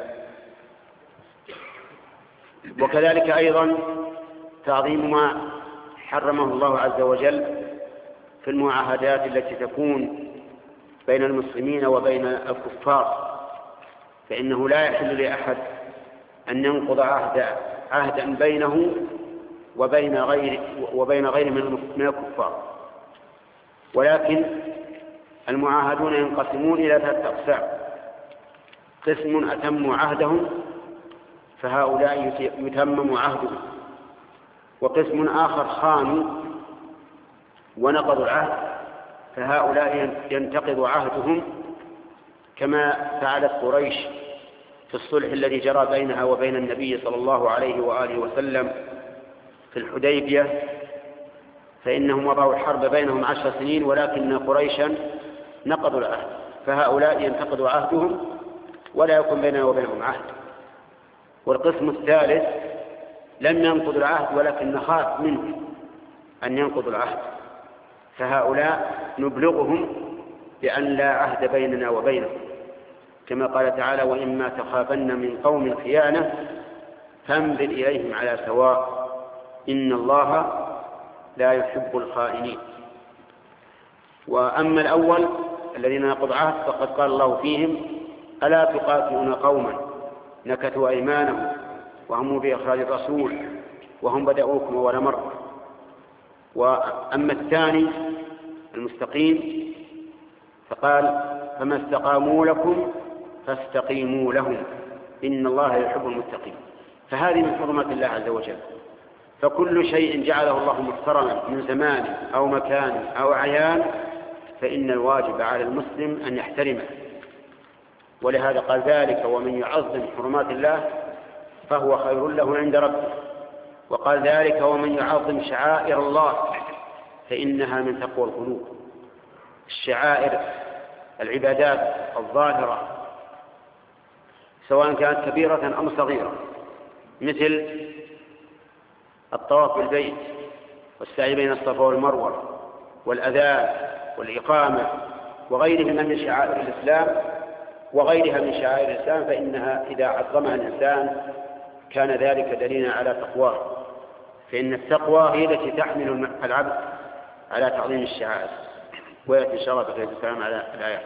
وكذلك أيضا تعظيم ما حرمه الله عز وجل في المعاهدات التي تكون بين المسلمين وبين الكفار، فإنه لا يحل لأحد أن ينقض عهد عهدا بينه وبين غير وبين غير من الكفار. ولكن المعاهدون ينقسمون إلى ثلاثة أقسام: قسم أتموا عهدهم فهؤلاء يتمم عهدهم، وقسم آخر خانوا ونقضوا العهد فهؤلاء ينتقض عهدهم، كما فعلت قريش في الصلح الذي جرى بينها وبين النبي صلى الله عليه وآله وسلم في الحديبية، فإنهم وضعوا الحرب بينهم عشر سنين، ولكن قريشا نقضوا العهد، فهؤلاء ينتقض عهدهم ولا يكون بيننا وبينهم عهد. والقسم الثالث لم ينقضوا العهد ولكن نخاف منهم أن ينقضوا العهد، فهؤلاء نبلغهم بأن لا عهد بيننا وبينهم، كما قال تعالى: وإما تخافن من قوم خيانة فانبذ إليهم على سواء إن الله لا يحب الخائنين. وأما الأول الذين نقضوا عهد فقد قال الله فيهم: ألا تقاتلون قوما نكثوا أيمانهم وهموا بإخراج الرسول وهم بدأوكم أول مرة. وأما الثاني المستقيم فقال: فما استقاموا لكم فاستقيموا لهم إن الله يحب المتقين. فهذه من حرمات الله عز وجل، فكل شيء جعله الله محترما من زمان أو مكان أو عيان فإن الواجب على المسلم أن يحترمه. ولهذا قال: ذلك ومن يعظم حرمات الله فهو خير له عند ربه. وقال: ذلك ومن يعظم شعائر الله فإنها من تقوى القلوب. الشعائر العبادات الظاهرة سواء كانت كبيرة أم صغيرة، مثل الطواف بالبيت والسعي بين الصفا والمروة والأذان والإقامة وغيرها من شعائر الإسلام وغيرها من شعائر الإسلام، فإنها إذا عظمها الإنسان كان ذلك دليلا على تقواه، فإن التقوى هي التي تحمل العبد على تعظيم الشعائر. ويأتي إن شاء الله بخير الكلام على الآيات.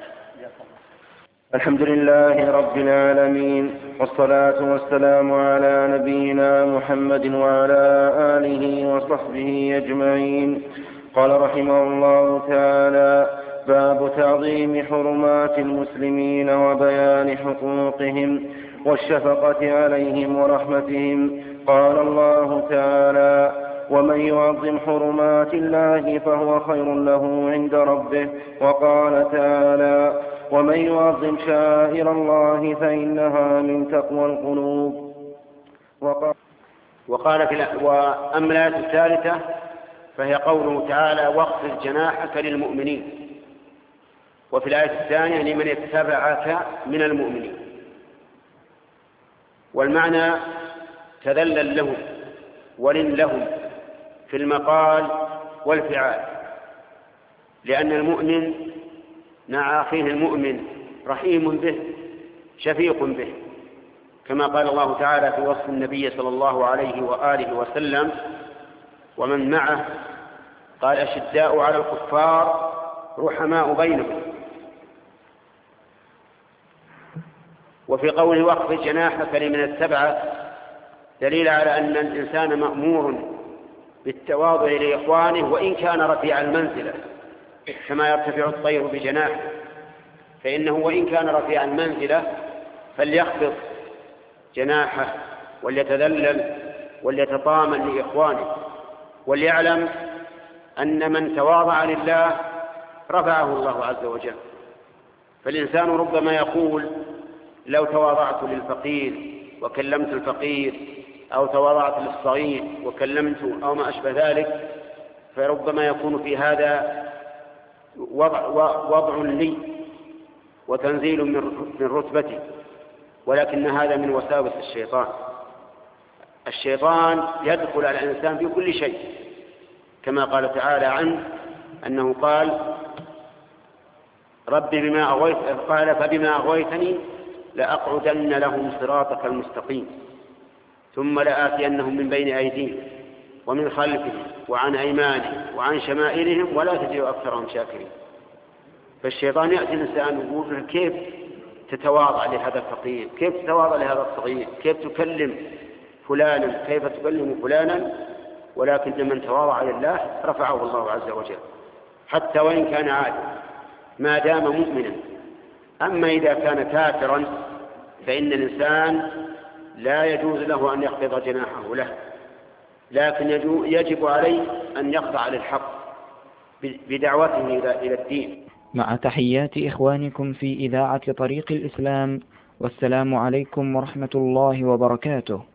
الحمد لله رب العالمين، والصلاة والسلام على نبينا محمد وعلى آله وصحبه أجمعين. قال رحمه الله تعالى: باب تعظيم حرمات المسلمين وبيان حقوقهم والشفقة عليهم ورحمتهم. قال الله تعالى: ومن يعظم حرمات الله فهو خير له عند ربه. وقال تعالى: ومن يعظم شعائر الله فإنها من تقوى القلوب. وقال, وقال في وأما الآية الثالثة فهي قوله تعالى: واخفض جناحك للمؤمنين. وفي الآية الثانية: لمن اتبعك من المؤمنين. والمعنى تذلل لهم ولن لهم في المقال والفعال، لأن المؤمن مع أخيه المؤمن رحيم به شفيق به، كما قال الله تعالى في وصف النبي صلى الله عليه وآله وسلم: ومن معه قال: أشداء على الكفار رحماء بينهم. وفي قوله: واخفض جناحك لمن اتبعك دليل على أن الإنسان مأمور بالتواضع لإخوانه وإن كان رفيع المنزلة، كما يرتفع الطير بجناحه، فإنه وإن كان رفيع المنزلة فليخفض جناحه وليتذلل وليتطامن لإخوانه، وليعلم أن من تواضع لله رفعه الله عز وجل. فالإنسان ربما يقول: لو تواضعت للفقير وكلمت الفقير، أو تواضعت للصغير وكلمته، أو ما أشبه ذلك، فربما يكون في هذا وضع, وضع لي وتنزيل من رتبتي، ولكن هذا من وساوس الشيطان. الشيطان يدخل على الإنسان في كل شيء، كما قال تعالى عنه أنه قال: رب بما أغويت قال فبما أغويتني لأقعدن لهم صراطك المستقيم ثم لآتينهم من بين أيديهم ومن خلفهم وعن أيمانهم وعن شمائلهم ولا تجد أكثرهم شاكرين. فالشيطان يأتي الإنسان ويقول: كيف تتواضع لهذا الفقير، كيف تتواضع لهذا الصغير، كيف تكلم فلانا، كيف تكلم فلانا، ولكن من تواضع لله رفعه الله عز وجل حتى وإن كان عادلا ما دام مؤمنا. أما إذا كان كافرا فإن الإنسان لا يجوز له أن يخفض جناحه له، لكن يجب عليه أن يخضع للحق بدعوته إلى الدين. مع تحيات إخوانكم في إذاعة طريق الإسلام، والسلام عليكم ورحمة الله وبركاته.